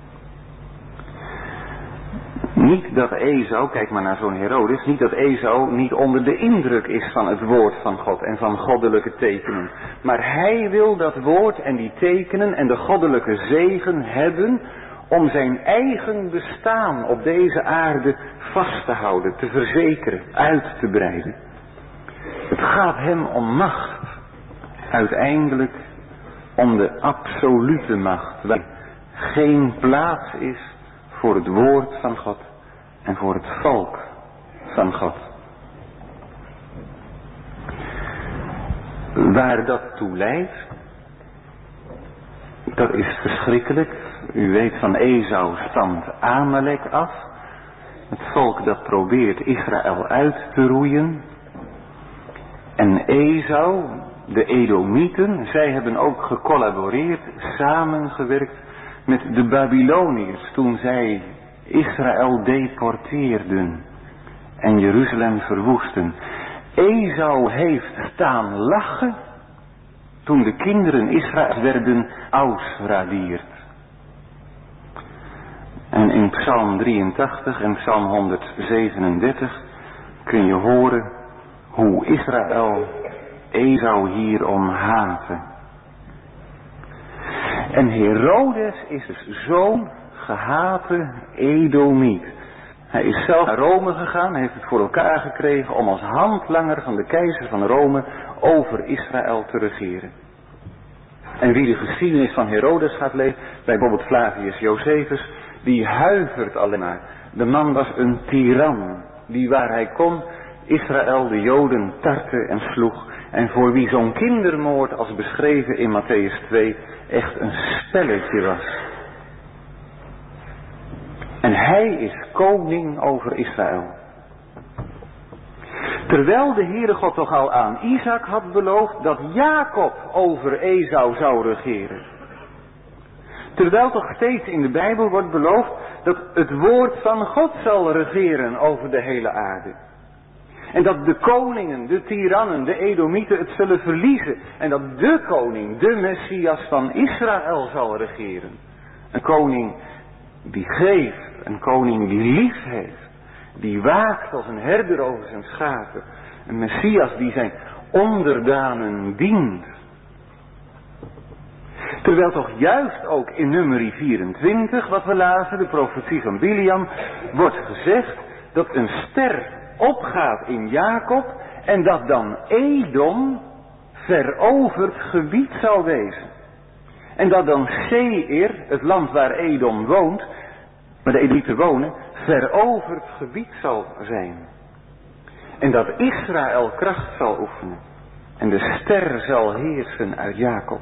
A: Niet dat Esau, kijk maar naar zo'n Herodes, niet dat Esau niet onder de indruk is van het woord van God en van goddelijke tekenen. Maar hij wil dat woord en die tekenen en de goddelijke zegen hebben om zijn eigen bestaan op deze aarde vast te houden, te verzekeren, uit te breiden. Het gaat hem om macht, uiteindelijk om de absolute macht, waar geen plaats is voor het woord van God en voor het volk van God. Waar dat toe leidt, dat is verschrikkelijk. U weet, van Esau stamt Amalek af. Het volk dat probeert Israël uit te roeien. En Esau, de Edomieten, zij hebben ook gecollaboreerd, samengewerkt met de Babyloniërs toen zij Israël deporteerden en Jeruzalem verwoesten. Esau heeft staan lachen toen de kinderen Israëls werden ausradierd. En in Psalm 83 en Psalm 137 kun je horen hoe Israël Esau hierom haatte. En Herodes is dus zo'n gehate Edomiet. Hij is zelf naar Rome gegaan, heeft het voor elkaar gekregen om als handlanger van de keizer van Rome over Israël te regeren. En wie de geschiedenis van Herodes gaat lezen, bijvoorbeeld Flavius Josephus, die huivert alleen maar. De man was een tiran, die waar hij kon Israël, de Joden, tartte en sloeg. En voor wie zo'n kindermoord als beschreven in Matthäus 2 echt een spelletje was. En hij is koning over Israël. Terwijl de Heere God toch al aan Isaac had beloofd dat Jacob over Esau zou regeren. Terwijl toch steeds in de Bijbel wordt beloofd dat het woord van God zal regeren over de hele aarde. En dat de koningen, de tirannen, de Edomieten het zullen verliezen. En dat de koning, de Messias van Israël zal regeren. Een koning die geeft, een koning die lief heeft. Die waakt als een herder over zijn schapen. Een Messias die zijn onderdanen dient. Terwijl toch juist ook in nummer 24, wat we lazen, de profetie van Biliam, wordt gezegd dat een ster opgaat in Jacob en dat dan Edom veroverd gebied zal wezen. En dat dan Seir, het land waar Edom woont, waar de Edomieten wonen, veroverd gebied zal zijn. En dat Israël kracht zal oefenen. En de ster zal heersen uit Jacob.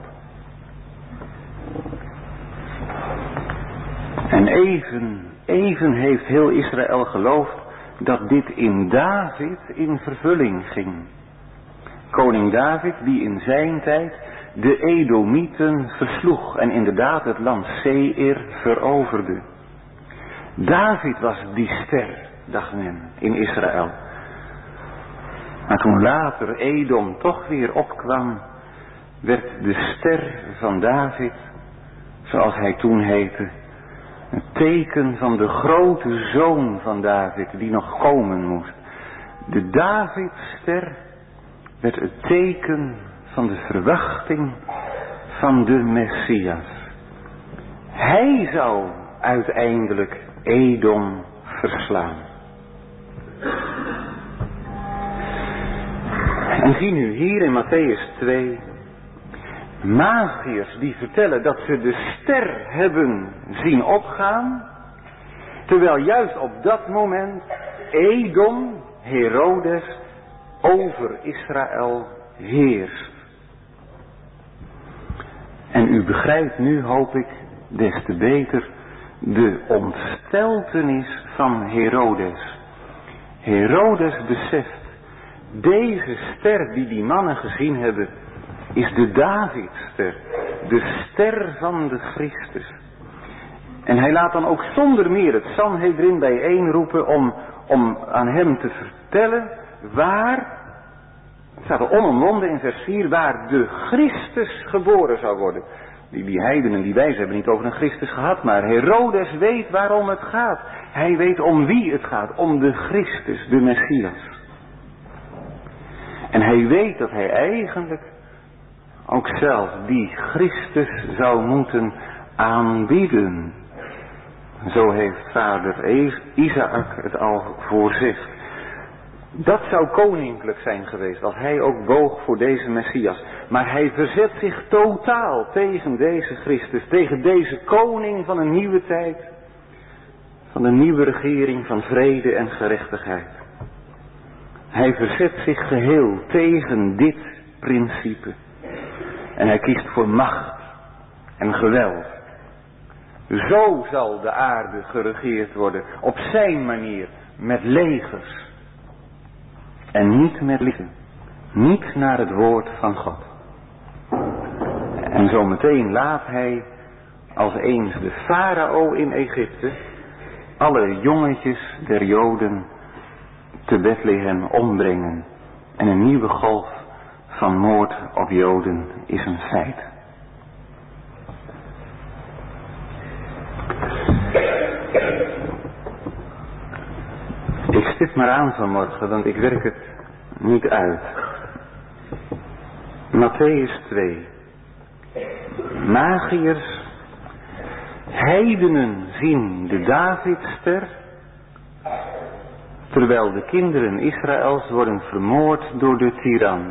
A: En even heeft heel Israël geloofd dat dit in David in vervulling ging. Koning David die in zijn tijd de Edomieten versloeg en inderdaad het land Seir veroverde. David was die ster, dacht men, in Israël. Maar toen later Edom toch weer opkwam, werd de ster van David, zoals hij toen heette, een teken van de grote zoon van David die nog komen moest. De Davidster werd het teken van de verwachting van de Messias. Hij zou uiteindelijk Edom verslaan. En zie nu hier in Mattheüs 2 magiërs die vertellen dat ze de ster hebben zien opgaan, terwijl juist op dat moment Edom, Herodes, over Israël heerst. En u begrijpt nu, hoop ik, des te beter de ontsteltenis van Herodes. Herodes beseft, deze ster die mannen gezien hebben, is de Davidster, de ster van de Christus. En hij laat dan ook zonder meer het Sanhedrin bijeenroepen om aan hem te vertellen waar, het staat er onomwonden in vers 4, waar de Christus geboren zou worden. Die heidenen, die wijzen hebben niet over een Christus gehad, maar Herodes weet waarom het gaat. Hij weet om wie het gaat, om de Christus, de Messias. En hij weet dat hij eigenlijk ook zelf die Christus zou moeten aanbieden. Zo heeft vader Isaac het al voorzegd. Dat zou koninklijk zijn geweest als hij ook boog voor deze Messias. Maar hij verzet zich totaal tegen deze Christus, tegen deze koning van een nieuwe tijd. Van een nieuwe regering van vrede en gerechtigheid. Hij verzet zich geheel tegen dit principe. En hij kiest voor macht en geweld. Zo zal de aarde geregeerd worden, op zijn manier, met legers. En niet met liefde, niet naar het woord van God. En zometeen laat hij, als eens de farao in Egypte, alle jongetjes der Joden te Bethlehem ombrengen. En een nieuwe golf van moord op Joden is een feit. Ik stip maar aan vanmorgen, want ik werk het niet uit. Mattheüs 2. Magiërs, heidenen zien de Davidster, terwijl de kinderen Israëls worden vermoord door de tiran.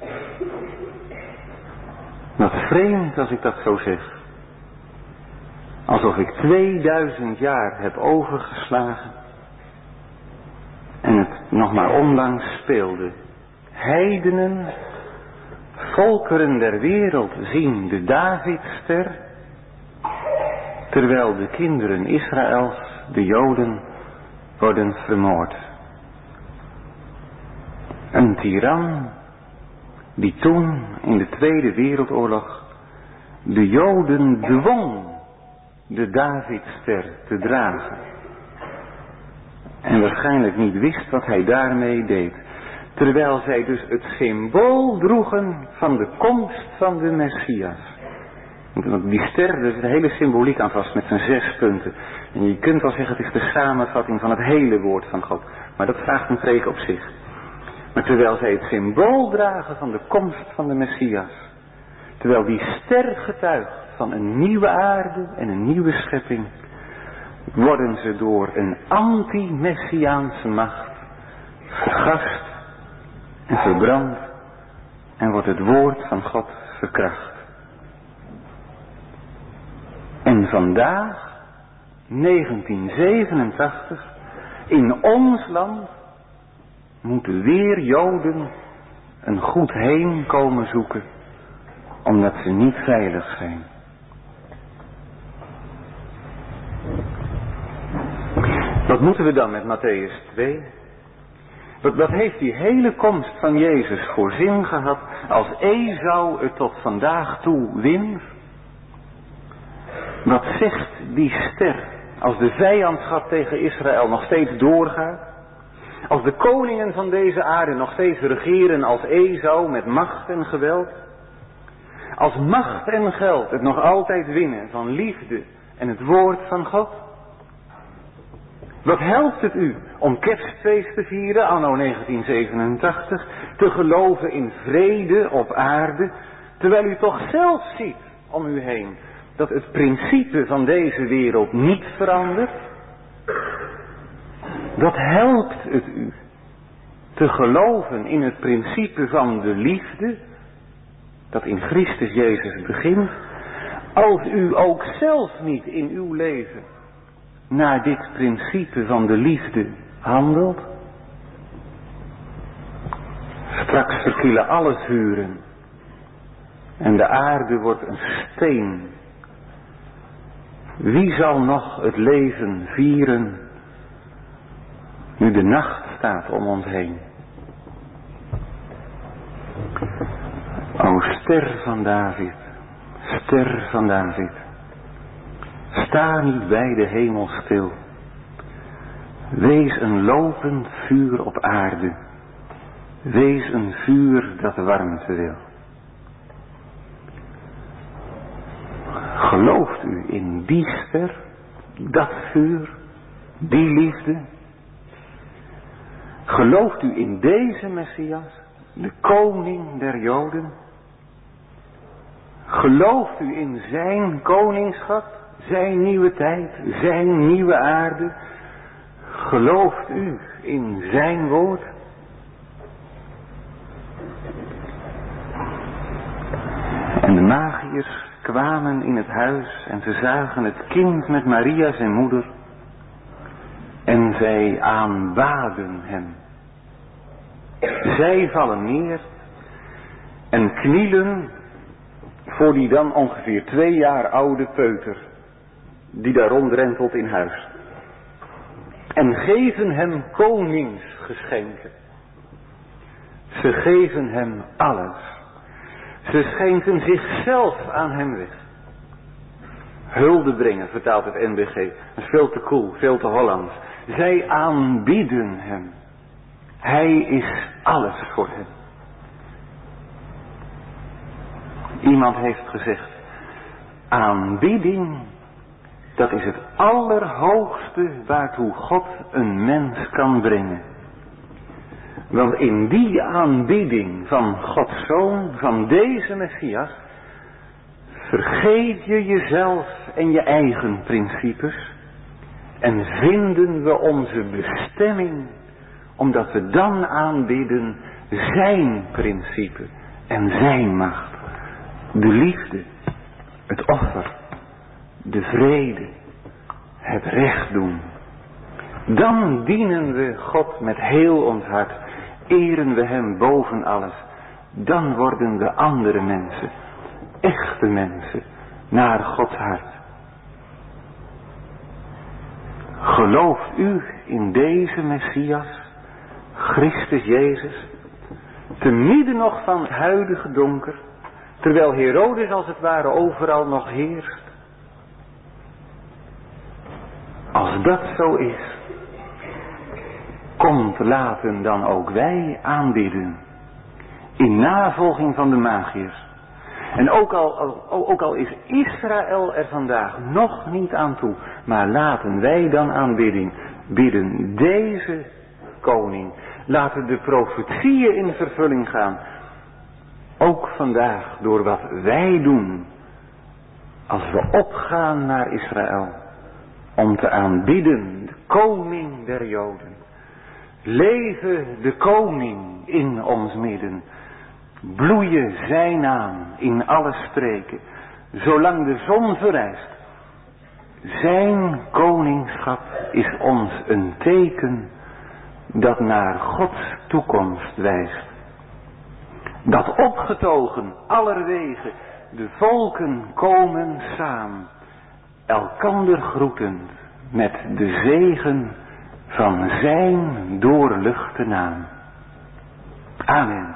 A: Wat vreemd als ik dat zo zeg. Alsof ik 2000 jaar heb overgeslagen en het nog maar onlangs speelde. Heidenen, volkeren der wereld zien de Davidster, terwijl de kinderen Israëls, de Joden, worden vermoord. Een tiran die toen in de Tweede Wereldoorlog de Joden dwong de Davidster te dragen. En waarschijnlijk niet wist wat hij daarmee deed. Terwijl zij dus het symbool droegen van de komst van de Messias. Want die ster, er zit de hele symboliek aan vast met zijn 6 punten. En je kunt wel zeggen, het is de samenvatting van het hele woord van God. Maar dat vraagt een preek op zich. Maar terwijl zij het symbool dragen van de komst van de Messias. Terwijl die ster getuigt van een nieuwe aarde en een nieuwe schepping. Worden ze door een anti-messiaanse macht vergast en verbrand. En wordt het woord van God verkracht. En vandaag, 1987, in ons land, moeten weer Joden een goed heen komen zoeken, omdat ze niet veilig zijn. Wat moeten we dan met Mattheüs 2? Wat heeft die hele komst van Jezus voor zin gehad, als Esau het tot vandaag toe wint? Wat zegt die ster als de vijandschap tegen Israël nog steeds doorgaat? Als de koningen van deze aarde nog steeds regeren als Esau met macht en geweld? Als macht en geld het nog altijd winnen van liefde en het woord van God? Wat helpt het u om kerstfeest te vieren anno 1987, te geloven in vrede op aarde, terwijl u toch zelf ziet om u heen dat het principe van deze wereld niet verandert? Wat helpt het u te geloven in het principe van de liefde, dat in Christus Jezus begint, als u ook zelf niet in uw leven naar dit principe van de liefde handelt? Straks verkielen alle vuren en de aarde wordt een steen. Wie zal nog het leven vieren, nu de nacht staat om ons heen? O ster van David, ster van David, sta niet bij de hemel stil. Wees een lopend vuur op aarde, wees een vuur dat warmte wil. Gelooft u in die ster, dat vuur, die liefde? Gelooft u in deze Messias, de koning der Joden? Gelooft u in zijn koningschap, zijn nieuwe tijd, zijn nieuwe aarde? Gelooft u in zijn woord? En de magiërs kwamen in het huis en ze zagen het kind met Maria zijn moeder en zij aanbaden hem. Zij vallen neer en knielen voor die dan ongeveer 2 jaar oude peuter die daar rondrentelt in huis. En geven hem koningsgeschenken. Ze geven hem alles. Ze schenken zichzelf aan hem weg. Hulde brengen, vertaalt het NBG. Dat is veel te cool, veel te Hollands. Zij aanbieden hem. Hij is alles voor hen. Iemand heeft gezegd, aanbidding, dat is het allerhoogste waartoe God een mens kan brengen. Want in die aanbidding van Gods Zoon, van deze Messias, vergeet je jezelf en je eigen principes en vinden we onze bestemming, omdat we dan aanbidden zijn principe en zijn macht. De liefde, het offer, de vrede, het recht doen. Dan dienen we God met heel ons hart, eren we hem boven alles. Dan worden we andere mensen, echte mensen, naar Gods hart. Gelooft u in deze Messias, Christus Jezus, te midden nog van het huidige donker, terwijl Herodes als het ware overal nog heerst? Als dat zo is, komt laten dan ook wij aanbidden. In navolging van de magiërs. En ook al is Israël er vandaag nog niet aan toe. Maar laten wij dan aanbidding bidden deze koning. Laten de profetieën in vervulling gaan. Ook vandaag door wat wij doen. Als we opgaan naar Israël. Om te aanbidden de koning der Joden. Leven de koning in ons midden. Bloeien zijn naam in alle streken. Zolang de zon verrijst. Zijn koningschap is ons een teken dat naar Gods toekomst wijst. Dat opgetogen allerwege de volken komen samen, elkander groetend met de zegen van zijn doorluchte naam. Amen.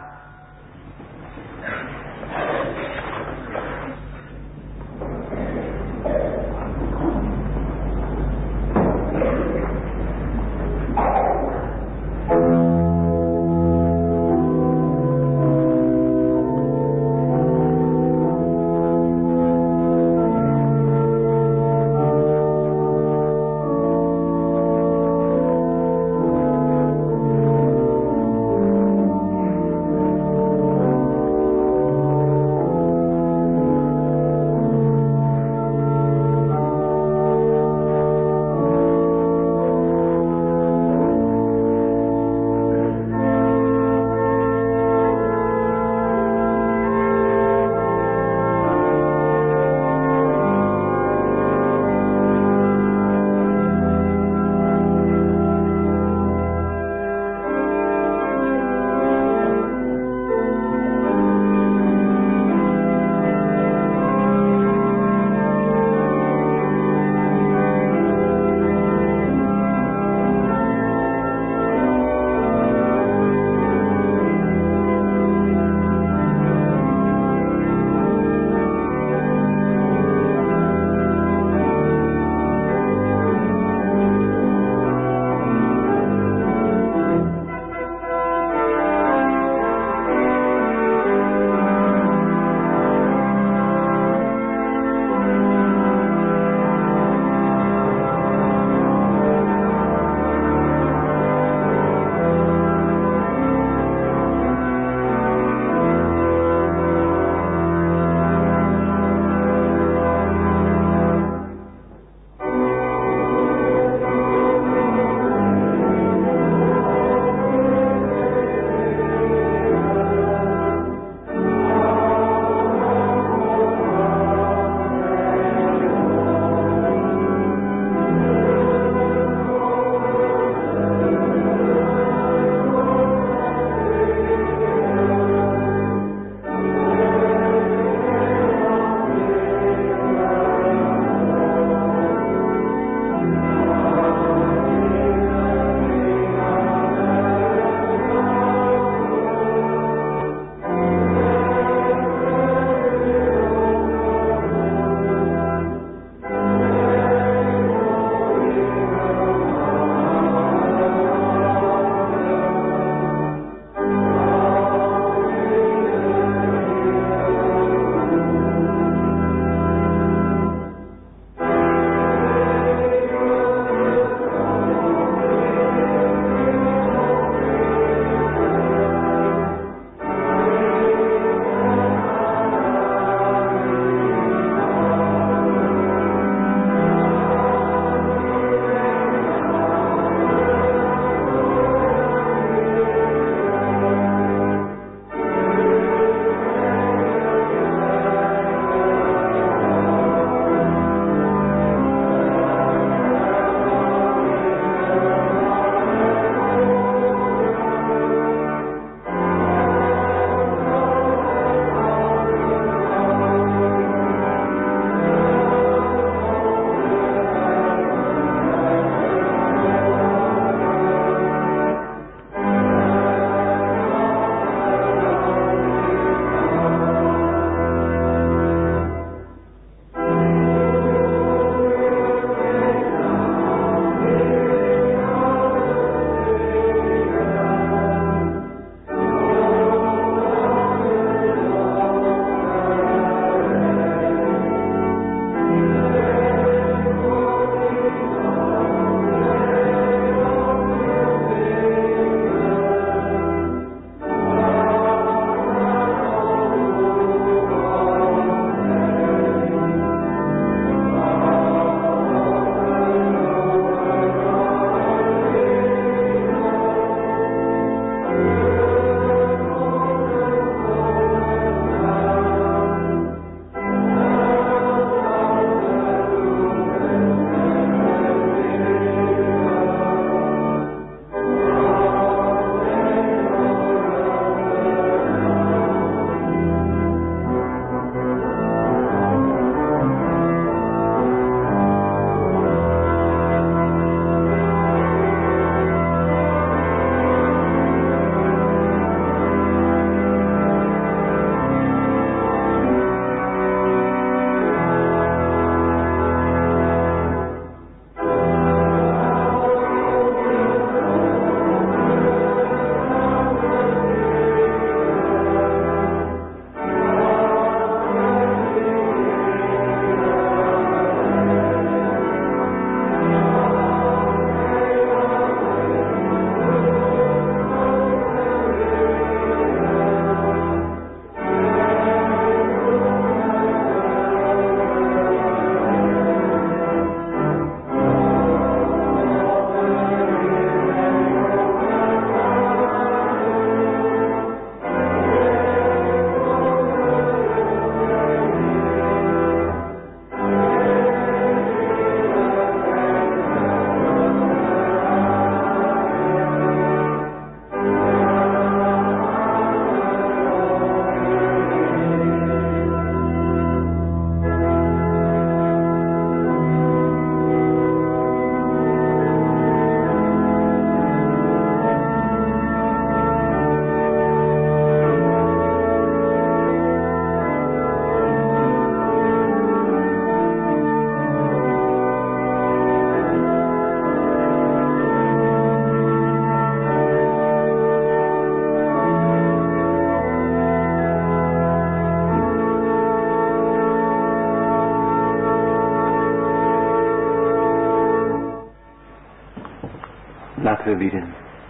A: Laten we bidden.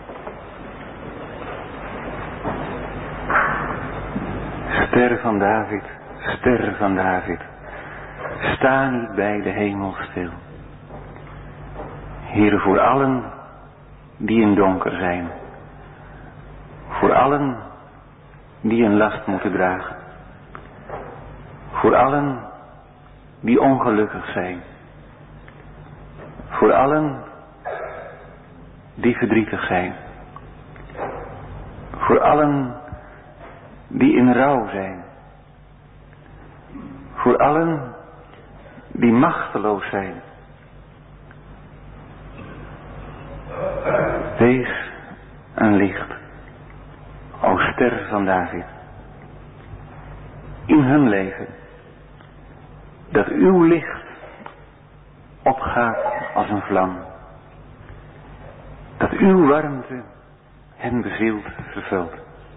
A: Ster van David, ster van David, sta niet bij de hemel stil. Heere, voor allen die in donker zijn, voor allen die een last moeten dragen, voor allen die ongelukkig zijn, voor allen die verdrietig zijn, voor allen die in rouw zijn, voor allen die machteloos zijn. Wees een licht, o ster van David, in hun leven, dat uw licht opgaat als een vlam, dat uw warmte hen bezielt, vervult.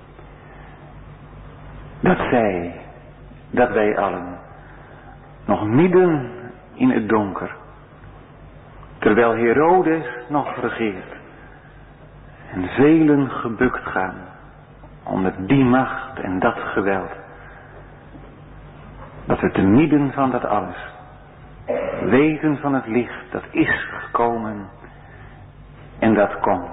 A: Dat wij allen, nog midden in het donker, terwijl Herodes nog regeert en velen gebukt gaan onder die macht en dat geweld, dat we te midden van dat alles weten van het licht dat is gekomen en dat komt.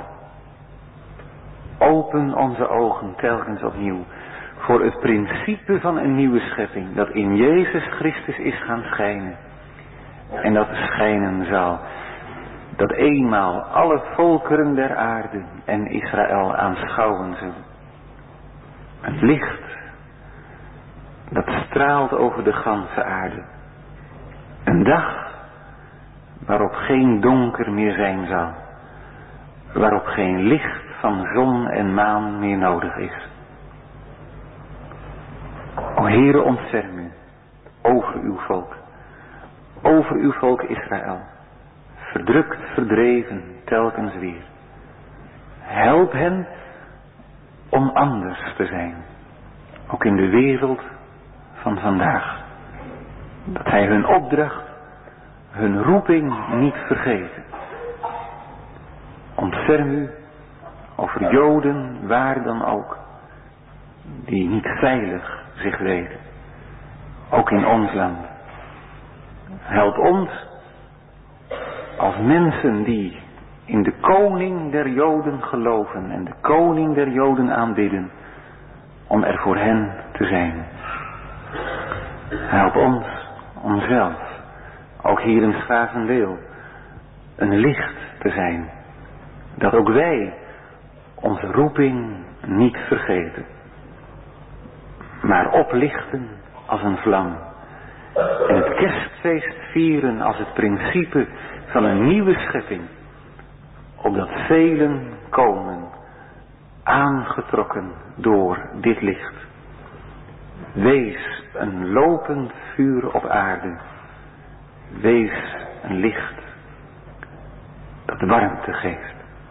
A: Open onze ogen telkens opnieuw voor het principe van een nieuwe schepping dat in Jezus Christus is gaan schijnen en dat schijnen zal, dat eenmaal alle volkeren der aarde en Israël aanschouwen zullen. Het licht dat straalt over de ganse aarde. Een dag waarop geen donker meer zijn zal, waarop geen licht van zon en maan meer nodig is. O Heere, ontferm u over uw volk Israël, verdrukt, verdreven, telkens weer. Help hen om anders te zijn, ook in de wereld van vandaag. Dat hij hun opdracht, hun roeping niet vergeten. Ontferm u over Joden, waar dan ook, die niet veilig zich weten, ook in ons land. Help ons als mensen die in de koning der Joden geloven en de koning der Joden aanbidden, om er voor hen te zijn. Help ons om zelf, ook hier in Schavendeel, een licht te zijn, dat ook wij onze roeping niet vergeten, maar oplichten als een vlam en het kerstfeest vieren als het principe van een nieuwe schepping, opdat velen komen, aangetrokken door dit licht. Wees een lopend vuur op aarde, wees een licht dat warmte geeft.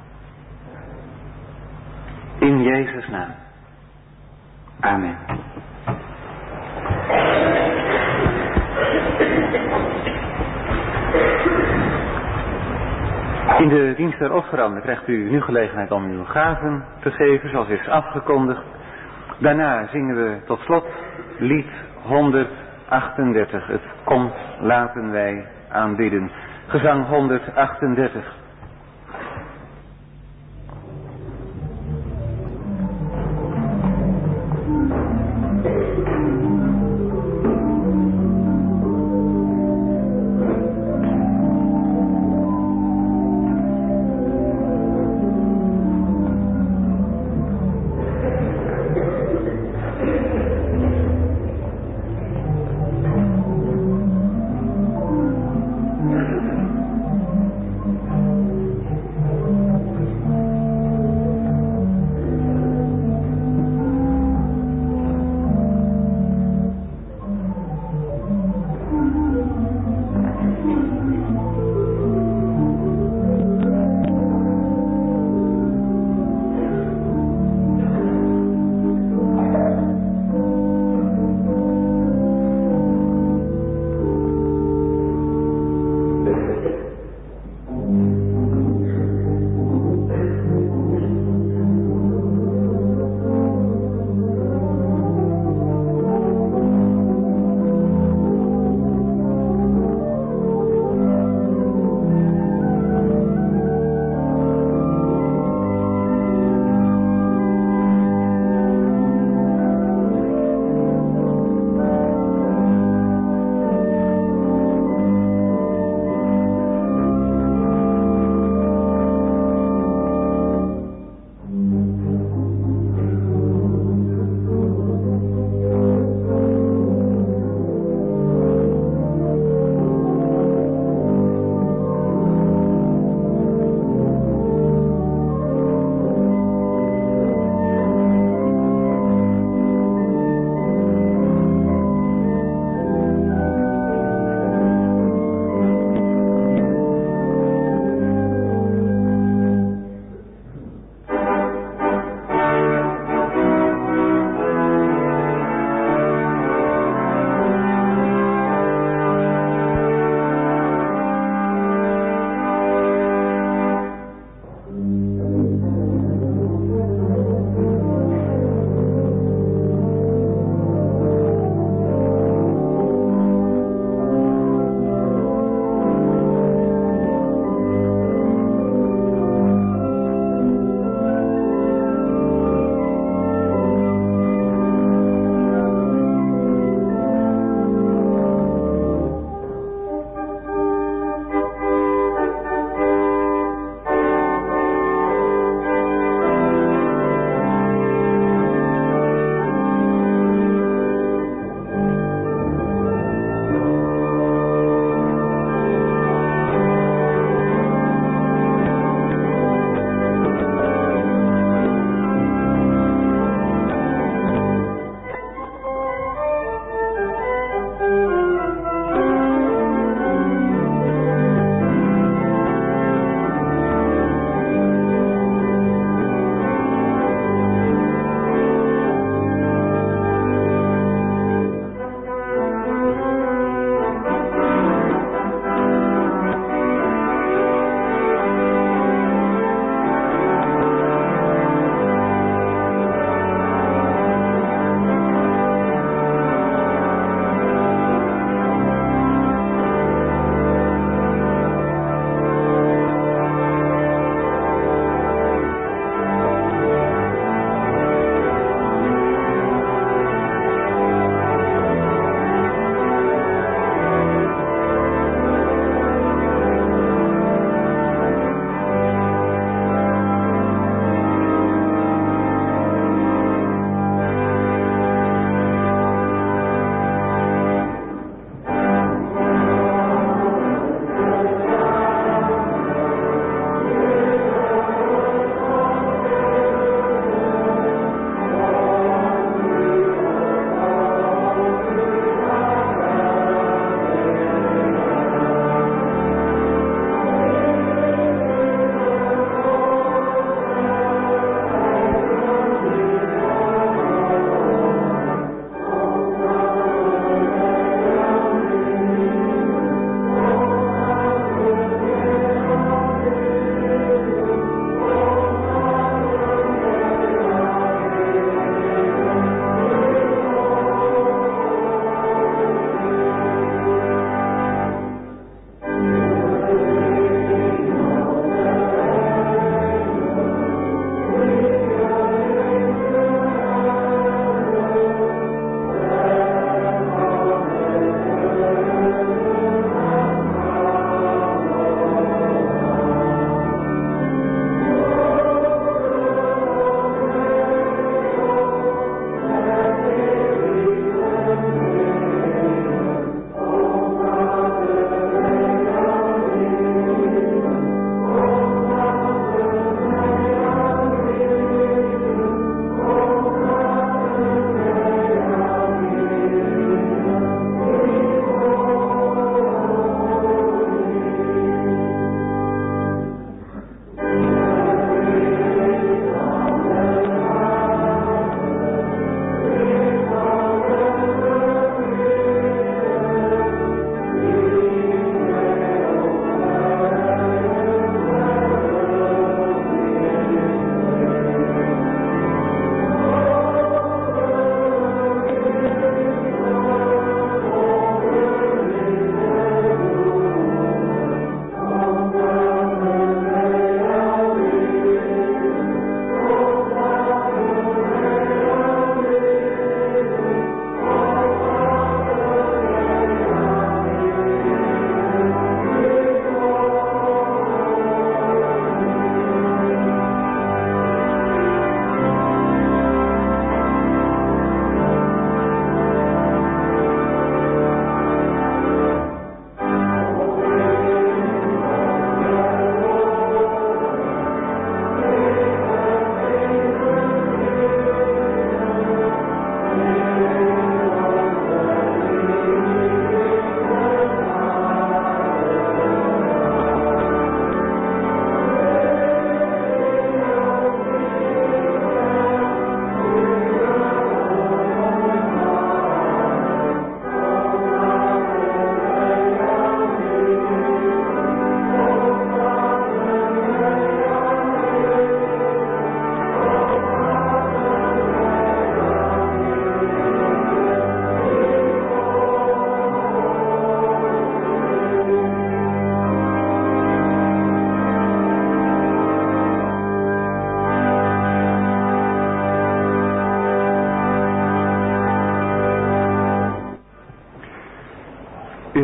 A: In Jezus' naam. Amen. In de dienst der offeranden krijgt u nu gelegenheid om uw gaven te geven, zoals is afgekondigd. Daarna zingen we tot slot lied 138. Het komt, laten wij aanbidden. Gezang 138.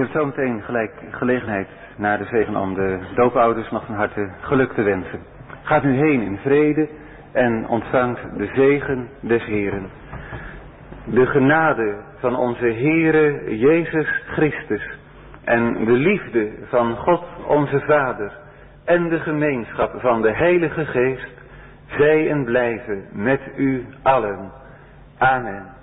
A: heeft zo meteen gelijk gelegenheid na de zegen om de doopouders nog van harte geluk te wensen. Gaat nu heen in vrede en ontvangt de zegen des Heeren. De genade van onze Heere Jezus Christus en de liefde van God onze Vader en de gemeenschap van de Heilige Geest zij en blijven met u allen. Amen.